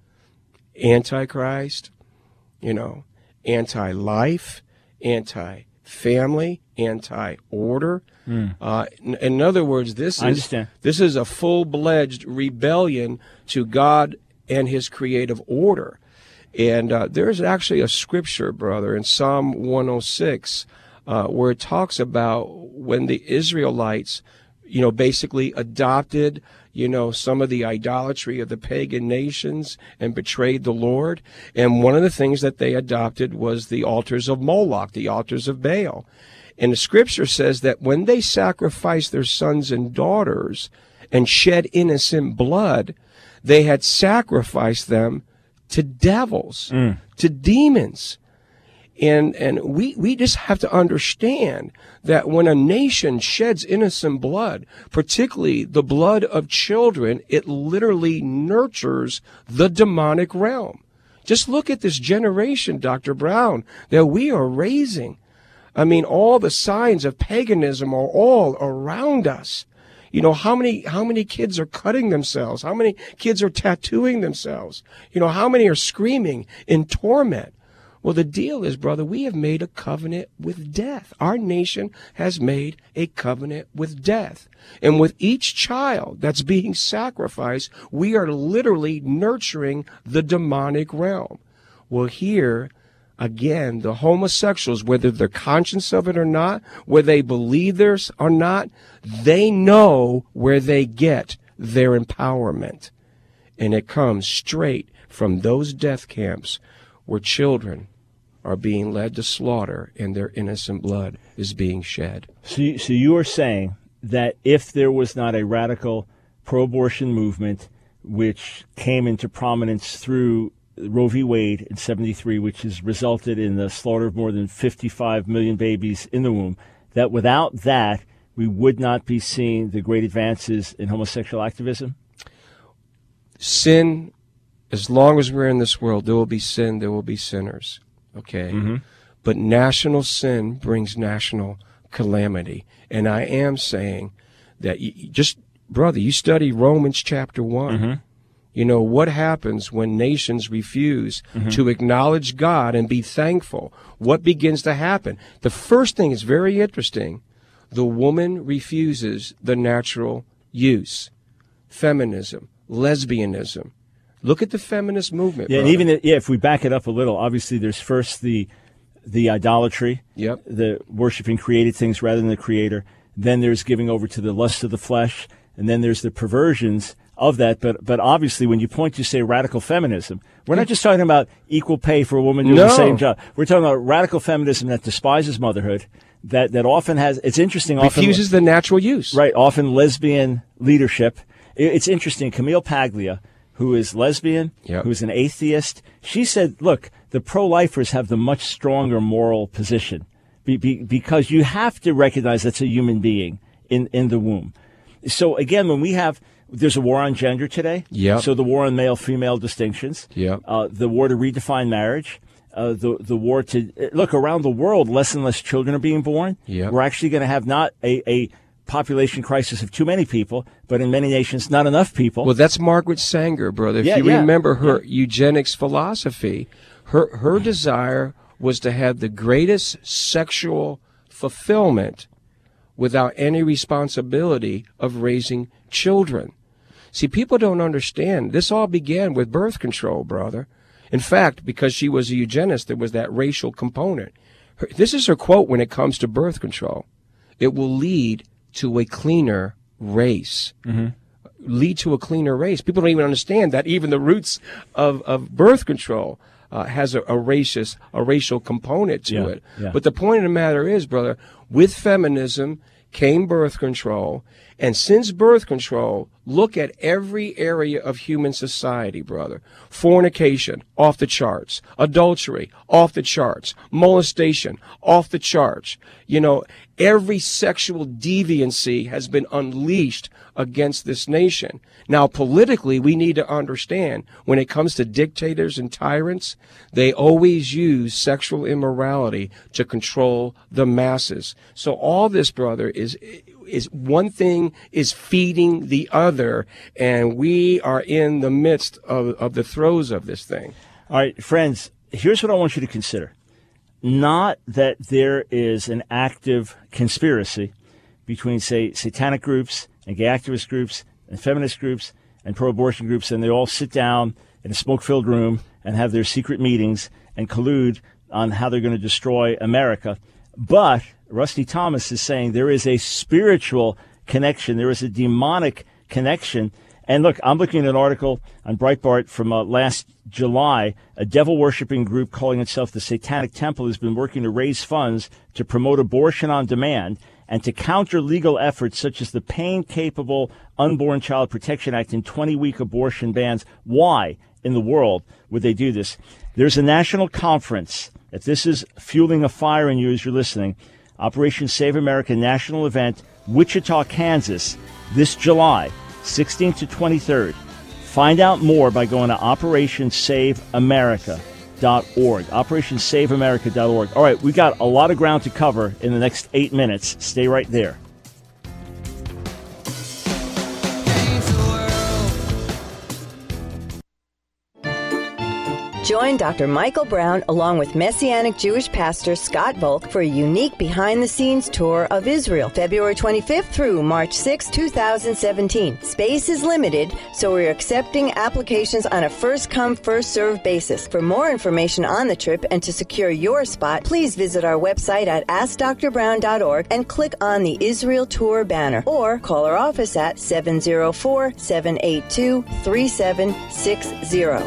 C: Antichrist, you know, anti-life, anti-family, anti-order. Mm. Uh, in, in other words, this
A: I
C: is
A: understand.
C: this is a full-fledged rebellion to God and His creative order. And uh, there's actually a scripture, brother, in Psalm one oh six, uh, where it talks about when the Israelites, you know, basically adopted, you know, some of the idolatry of the pagan nations and betrayed the Lord. And one of the things that they adopted was the altars of Moloch, the altars of Baal. And the scripture says that when they sacrificed their sons and daughters and shed innocent blood, they had sacrificed them to devils, mm. to demons. And and we, we just have to understand that when a nation sheds innocent blood, particularly the blood of children, it literally nurtures the demonic realm. Just look at this generation, Doctor Brown, that we are raising. I mean, all the signs of paganism are all around us. You know, how many how many kids are cutting themselves? How many kids are tattooing themselves? You know, how many are screaming in torment? Well, the deal is, brother, we have made a covenant with death. Our nation has made a covenant with death. And with each child that's being sacrificed, we are literally nurturing the demonic realm. Well, here, again, the homosexuals, whether they're conscious of it or not, whether they believe this or not, they know where they get their empowerment. And it comes straight from those death camps where children are being led to slaughter and their innocent blood is being shed.
A: So you, so you are saying that if there was not a radical pro-abortion movement which came into prominence through Roe v. Wade in seventy-three, which has resulted in the slaughter of more than fifty-five million babies in the womb, that without that, we would not be seeing the great advances in homosexual activism?
C: Sin, as long as we're in this world, there will be sin, there will be sinners, okay? Mm-hmm. But national sin brings national calamity. And I am saying that, you, just, brother, you study Romans chapter one. Mm-hmm. You know, what happens when nations refuse mm-hmm. to acknowledge God and be thankful? What begins to happen? The first thing is very interesting. The woman refuses the natural use, feminism, lesbianism. Look at the feminist movement.
A: Yeah,
C: brother.
A: and even yeah, if we back it up a little, obviously there's first the the idolatry,
C: yep.
A: the worshiping created things rather than the creator. Then there's giving over to the lust of the flesh, and then there's the perversions of that. But but obviously when you point to, say, radical feminism, we're not just talking about equal pay for a woman doing
C: no.
A: the same job. We're talking about radical feminism that despises motherhood, that, that often has, it's interesting, often
C: refuses the natural use.
A: Right, often lesbian leadership. It's interesting, Camille Paglia, who is lesbian,
C: yep.
A: who's an atheist, she said, look, the pro-lifers have the much stronger moral position be, be, because you have to recognize that's a human being in, in the womb. So again, when we have, there's a war on gender today.
C: Yep.
A: So the war on male-female distinctions.
C: Yep.
A: Uh, the war to redefine marriage. Uh, the the war to, look, around the world, less and less children are being born.
C: Yep.
A: We're actually going to have not a, a population crisis of too many people, but in many nations, not enough people.
C: Well, that's Margaret Sanger, brother. If
A: yeah,
C: you
A: yeah.
C: remember her
A: yeah.
C: eugenics philosophy, her her desire was to have the greatest sexual fulfillment without any responsibility of raising children. See, people don't understand. This all began with birth control, brother. In fact, because she was a eugenist, there was that racial component. Her, this is her quote when it comes to birth control. It will lead to a cleaner race.
A: Mm-hmm.
C: lead to a cleaner race. People don't even understand that even the roots of, of birth control uh, has a, a racist, a racial component to
A: Yeah,
C: it.
A: yeah.
C: But the point of the matter is, brother, with feminism came birth control. And since birth control, look at every area of human society, brother. Fornication, off the charts. Adultery, off the charts. Molestation, off the charts. You know, every sexual deviancy has been unleashed against this nation. Now, politically, we need to understand when it comes to dictators and tyrants, they always use sexual immorality to control the masses. So all this, brother, is is one thing is feeding the other, and we are in the midst of, of the throes of this thing.
A: All right, friends, here's what I want you to consider. Not that there is an active conspiracy between, say, satanic groups and gay activist groups and feminist groups and pro-abortion groups, and they all sit down in a smoke-filled room and have their secret meetings and collude on how they're going to destroy America. But Rusty Thomas is saying there is a spiritual connection. There is a demonic connection. And look, I'm looking at an article on Breitbart from uh, last July. A devil-worshipping group calling itself the Satanic Temple has been working to raise funds to promote abortion on demand and to counter legal efforts such as the Pain-Capable Unborn Child Protection Act and twenty-week abortion bans. Why in the world would they do this? There's a national conference. If this is fueling a fire in you as you're listening, Operation Save America national event, Wichita, Kansas, this July, sixteenth to twenty-third. Find out more by going to operation save america dot org. operation save america dot org. All right, we got a lot of ground to cover in the next eight minutes. Stay right there.
D: Join Doctor Michael Brown along with Messianic Jewish pastor Scott Volk for a unique behind-the-scenes tour of Israel, February twenty-fifth through March sixth, twenty seventeen. Space is limited, so we're accepting applications on a first-come, first-served basis. For more information on the trip and to secure your spot, please visit our website at ask dr brown dot org and click on the Israel Tour banner, or call our office at seven oh four, seven eight two, three seven six zero.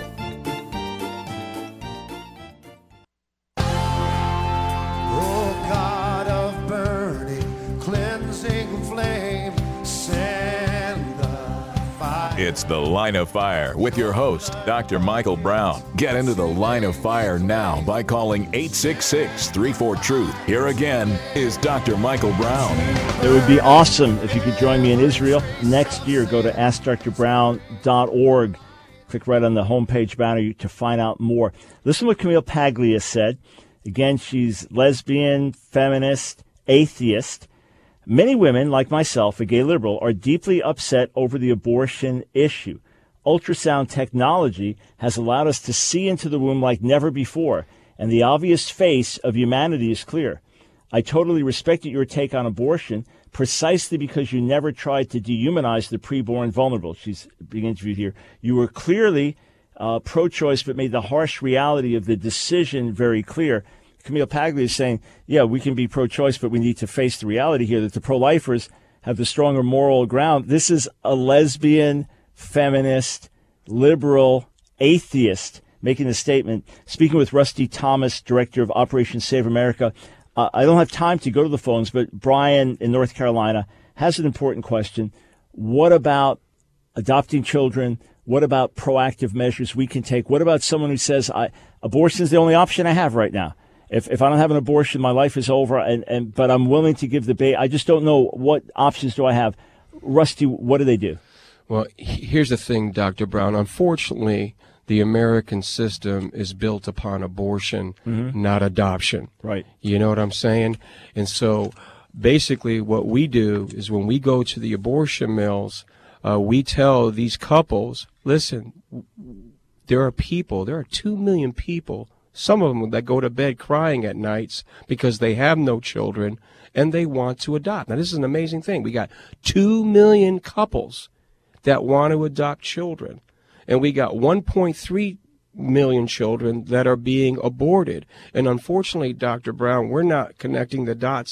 B: It's The Line of Fire with your host, Doctor Michael Brown. Get into the Line of Fire now by calling eight six six, three four, truth. Here again is Doctor Michael Brown.
A: It would be awesome if you could join me in Israel next year. Go to ask dr brown dot org. Click right on the homepage banner to find out more. Listen to what Camille Paglia said. Again, she's lesbian, feminist, atheist. Many women, like myself, a gay liberal, are deeply upset over the abortion issue. Ultrasound technology has allowed us to see into the womb like never before, and the obvious face of humanity is clear. I totally respected your take on abortion precisely because you never tried to dehumanize the preborn vulnerable. She's being interviewed here. You were clearly uh, pro-choice, but made the harsh reality of the decision very clear. Camille Paglia is saying, yeah, we can be pro-choice, but we need to face the reality here that the pro-lifers have the stronger moral ground. This is a lesbian, feminist, liberal, atheist making the statement. Speaking with Rusty Thomas, director of Operation Save America. Uh, I don't have time to go to the phones, but Brian in North Carolina has an important question. What about adopting children? What about proactive measures we can take? What about someone who says, I, abortion is the only option I have right now? If if I don't have an abortion, my life is over, and, and but I'm willing to give the baby. I just don't know what options do I have. Rusty, what do they do?
C: Well, here's the thing, Doctor Brown. Unfortunately, the American system is built upon abortion, mm-hmm. not adoption.
A: Right.
C: You know what I'm saying? And so basically what we do is when we go to the abortion mills, uh, we tell these couples, listen, there are people, there are two million people, some of them that go to bed crying at nights because they have no children and they want to adopt. Now, this is an amazing thing. We got two million couples that want to adopt children, and we got one point three million children that are being aborted. And unfortunately, Doctor Brown, we're not connecting the dots here.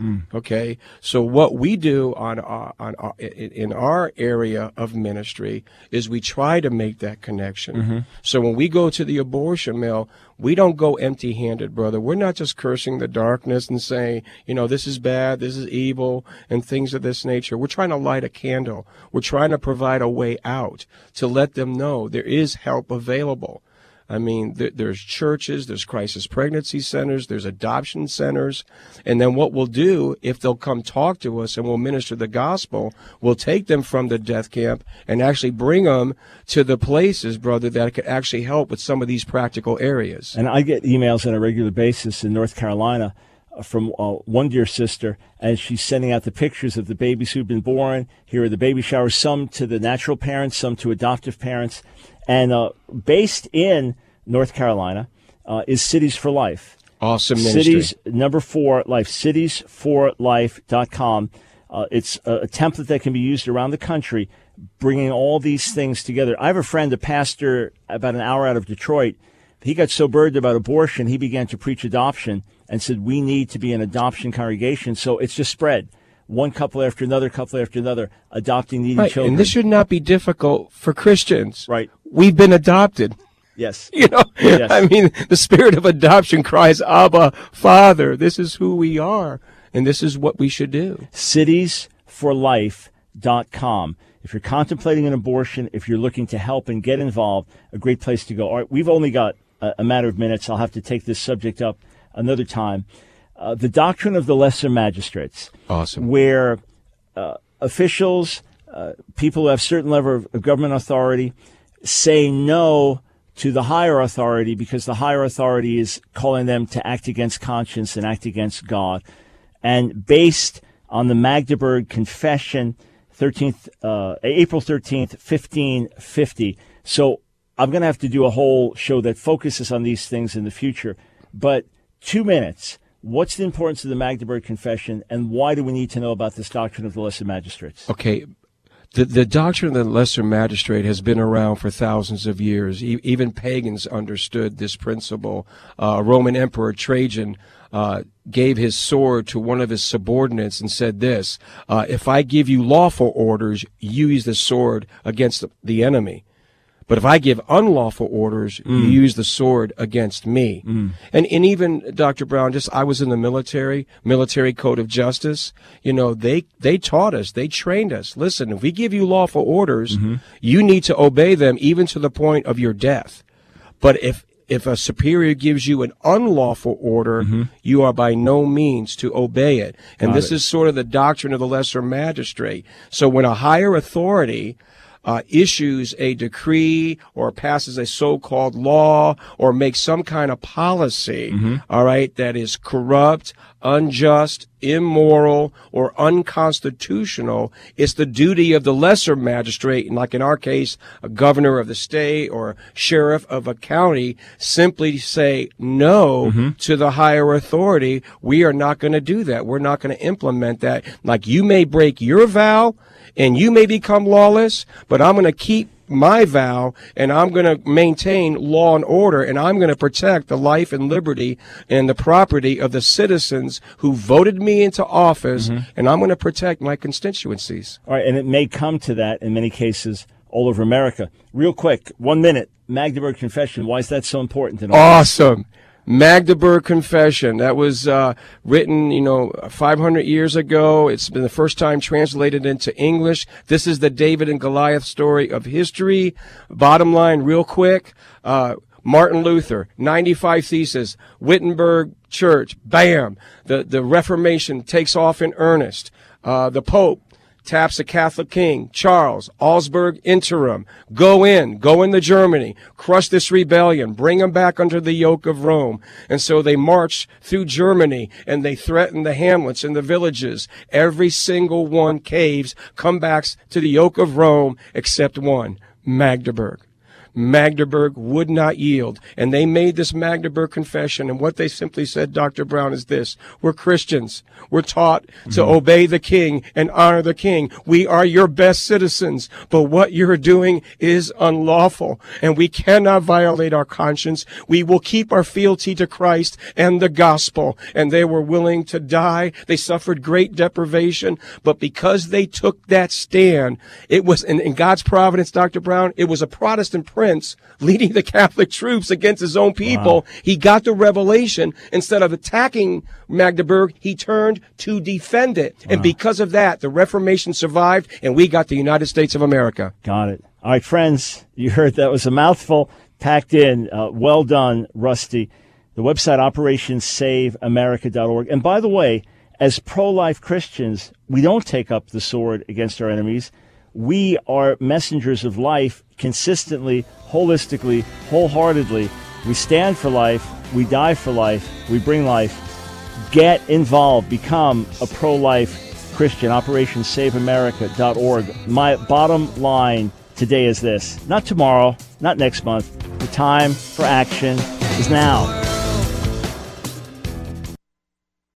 A: Mm.
C: Okay, so what we do on our, on our, in our area of ministry is we try to make that connection.
A: Mm-hmm.
C: So when we go to the abortion mill, we don't go empty-handed, brother. We're not just cursing the darkness and saying, you know, this is bad, this is evil, and things of this nature. We're trying to light a candle. We're trying to provide a way out to let them know there is help available. I mean, th- there's churches, there's crisis pregnancy centers, there's adoption centers. And then what we'll do, if they'll come talk to us and we'll minister the gospel, we'll take them from the death camp and actually bring them to the places, brother, that could actually help with some of these practical areas.
A: And I get emails on a regular basis in North Carolina from uh, one dear sister, and she's sending out the pictures of the babies who've been born. Here are the baby showers, some to the natural parents, some to adoptive parents. And uh, based in North Carolina uh, is Cities for Life.
C: Awesome ministry.
A: Cities, number four, Life, cities for life dot com. Uh, it's a, a template that can be used around the country, bringing all these things together. I have a friend, a pastor about an hour out of Detroit. He got so burdened about abortion, he began to preach adoption and said, we need to be an adoption congregation. So it's just spread. One couple after another, couple after another, adopting needy
C: Right,
A: children.
C: and this should not be difficult for Christians.
A: Right.
C: We've been adopted.
A: Yes.
C: You know,
A: Yes.
C: I mean, the spirit of adoption cries, Abba, Father. This is who we are, and this is what we should do.
A: cities for life dot com. If you're contemplating an abortion, if you're looking to help and get involved, a great place to go. All right, we've only got a, a matter of minutes. I'll have to take this subject up another time. Uh, the doctrine of the lesser magistrates.
C: Awesome.
A: Where uh, officials, uh, people who have certain level of, of government authority, say no to the higher authority because the higher authority is calling them to act against conscience and act against God. And based on the Magdeburg Confession, thirteenth, uh, April thirteenth, fifteen fifty. So I'm going to have to do a whole show that focuses on these things in the future. But two minutes. What's the importance of the Magdeburg Confession, and why do we need to know about this doctrine of the lesser magistrates?
C: Okay. The, the doctrine of the lesser magistrate has been around for thousands of years. E- even pagans understood this principle. Uh, Roman Emperor Trajan uh, gave his sword to one of his subordinates and said this, uh, if I give you lawful orders, you use the sword against the, the enemy. But if I give unlawful orders, mm. you use the sword against me. Mm. And and even, Doctor Brown, just I was in the military, military code of justice. You know, they, they taught us, they trained us. Listen, if we give you lawful orders, mm-hmm. you need to obey them even to the point of your death. But if if a superior gives you an unlawful order, mm-hmm. you are by no means to obey it. And Got this it. is sort of the doctrine of the lesser magistrate. So when a higher authority Uh, issues a decree or passes a so-called law or makes some kind of policy, mm-hmm. all right, that is corrupt, unjust, immoral, or unconstitutional, it's the duty of the lesser magistrate, and like in our case, a governor of the state or sheriff of a county, simply say no mm-hmm. to the higher authority. We are not going to do that. We're not going to implement that. Like, you may break your vow, and you may become lawless, but I'm going to keep my vow, and I'm going to maintain law and order, and I'm going to protect the life and liberty and the property of the citizens who voted me into office, mm-hmm. and I'm going to protect my constituencies.
A: All right, and it may come to that in many cases all over America. Real quick, one minute, Magdeburg Confession, why is that so important? In all
C: awesome. Magdeburg Confession. That was uh, written, you know, five hundred years ago. It's been the first time translated into English. This is the David and Goliath story of history. Bottom line, real quick, uh, Martin Luther, ninety-five Theses, Wittenberg Church, bam. The, the Reformation takes off in earnest. Uh, the Pope taps a Catholic king, Charles, Augsburg interim, go in, go into Germany, crush this rebellion, bring them back under the yoke of Rome. And so they march through Germany and they threaten the hamlets and the villages. Every single one caves, come back to the yoke of Rome except one, Magdeburg. Magdeburg would not yield. And they made this Magdeburg Confession. And what they simply said, Doctor Brown, is this: we're Christians. We're taught to mm-hmm. obey the king and honor the king. We are your best citizens. But what you're doing is unlawful. And we cannot violate our conscience. We will keep our fealty to Christ and the gospel. And they were willing to die. They suffered great deprivation. But because they took that stand, it was, in, in God's providence, Doctor Brown, it was a Protestant prince leading the Catholic troops against his own people. Wow. He got the revelation. Instead of attacking Magdeburg, he turned to defend it. Wow. And because of that, the Reformation survived, and we got the United States of America.
A: Got it. All right, friends, you heard that was a mouthful packed in. Uh, well done, Rusty. The website, operation save america dot org. And by the way, as pro-life Christians, we don't take up the sword against our enemies. We are messengers of life consistently, holistically, wholeheartedly. We stand for life. We die for life. We bring life. Get involved. Become a pro-life Christian. operation save america dot org. My bottom line today is this. Not tomorrow, not next month. The time for action is now.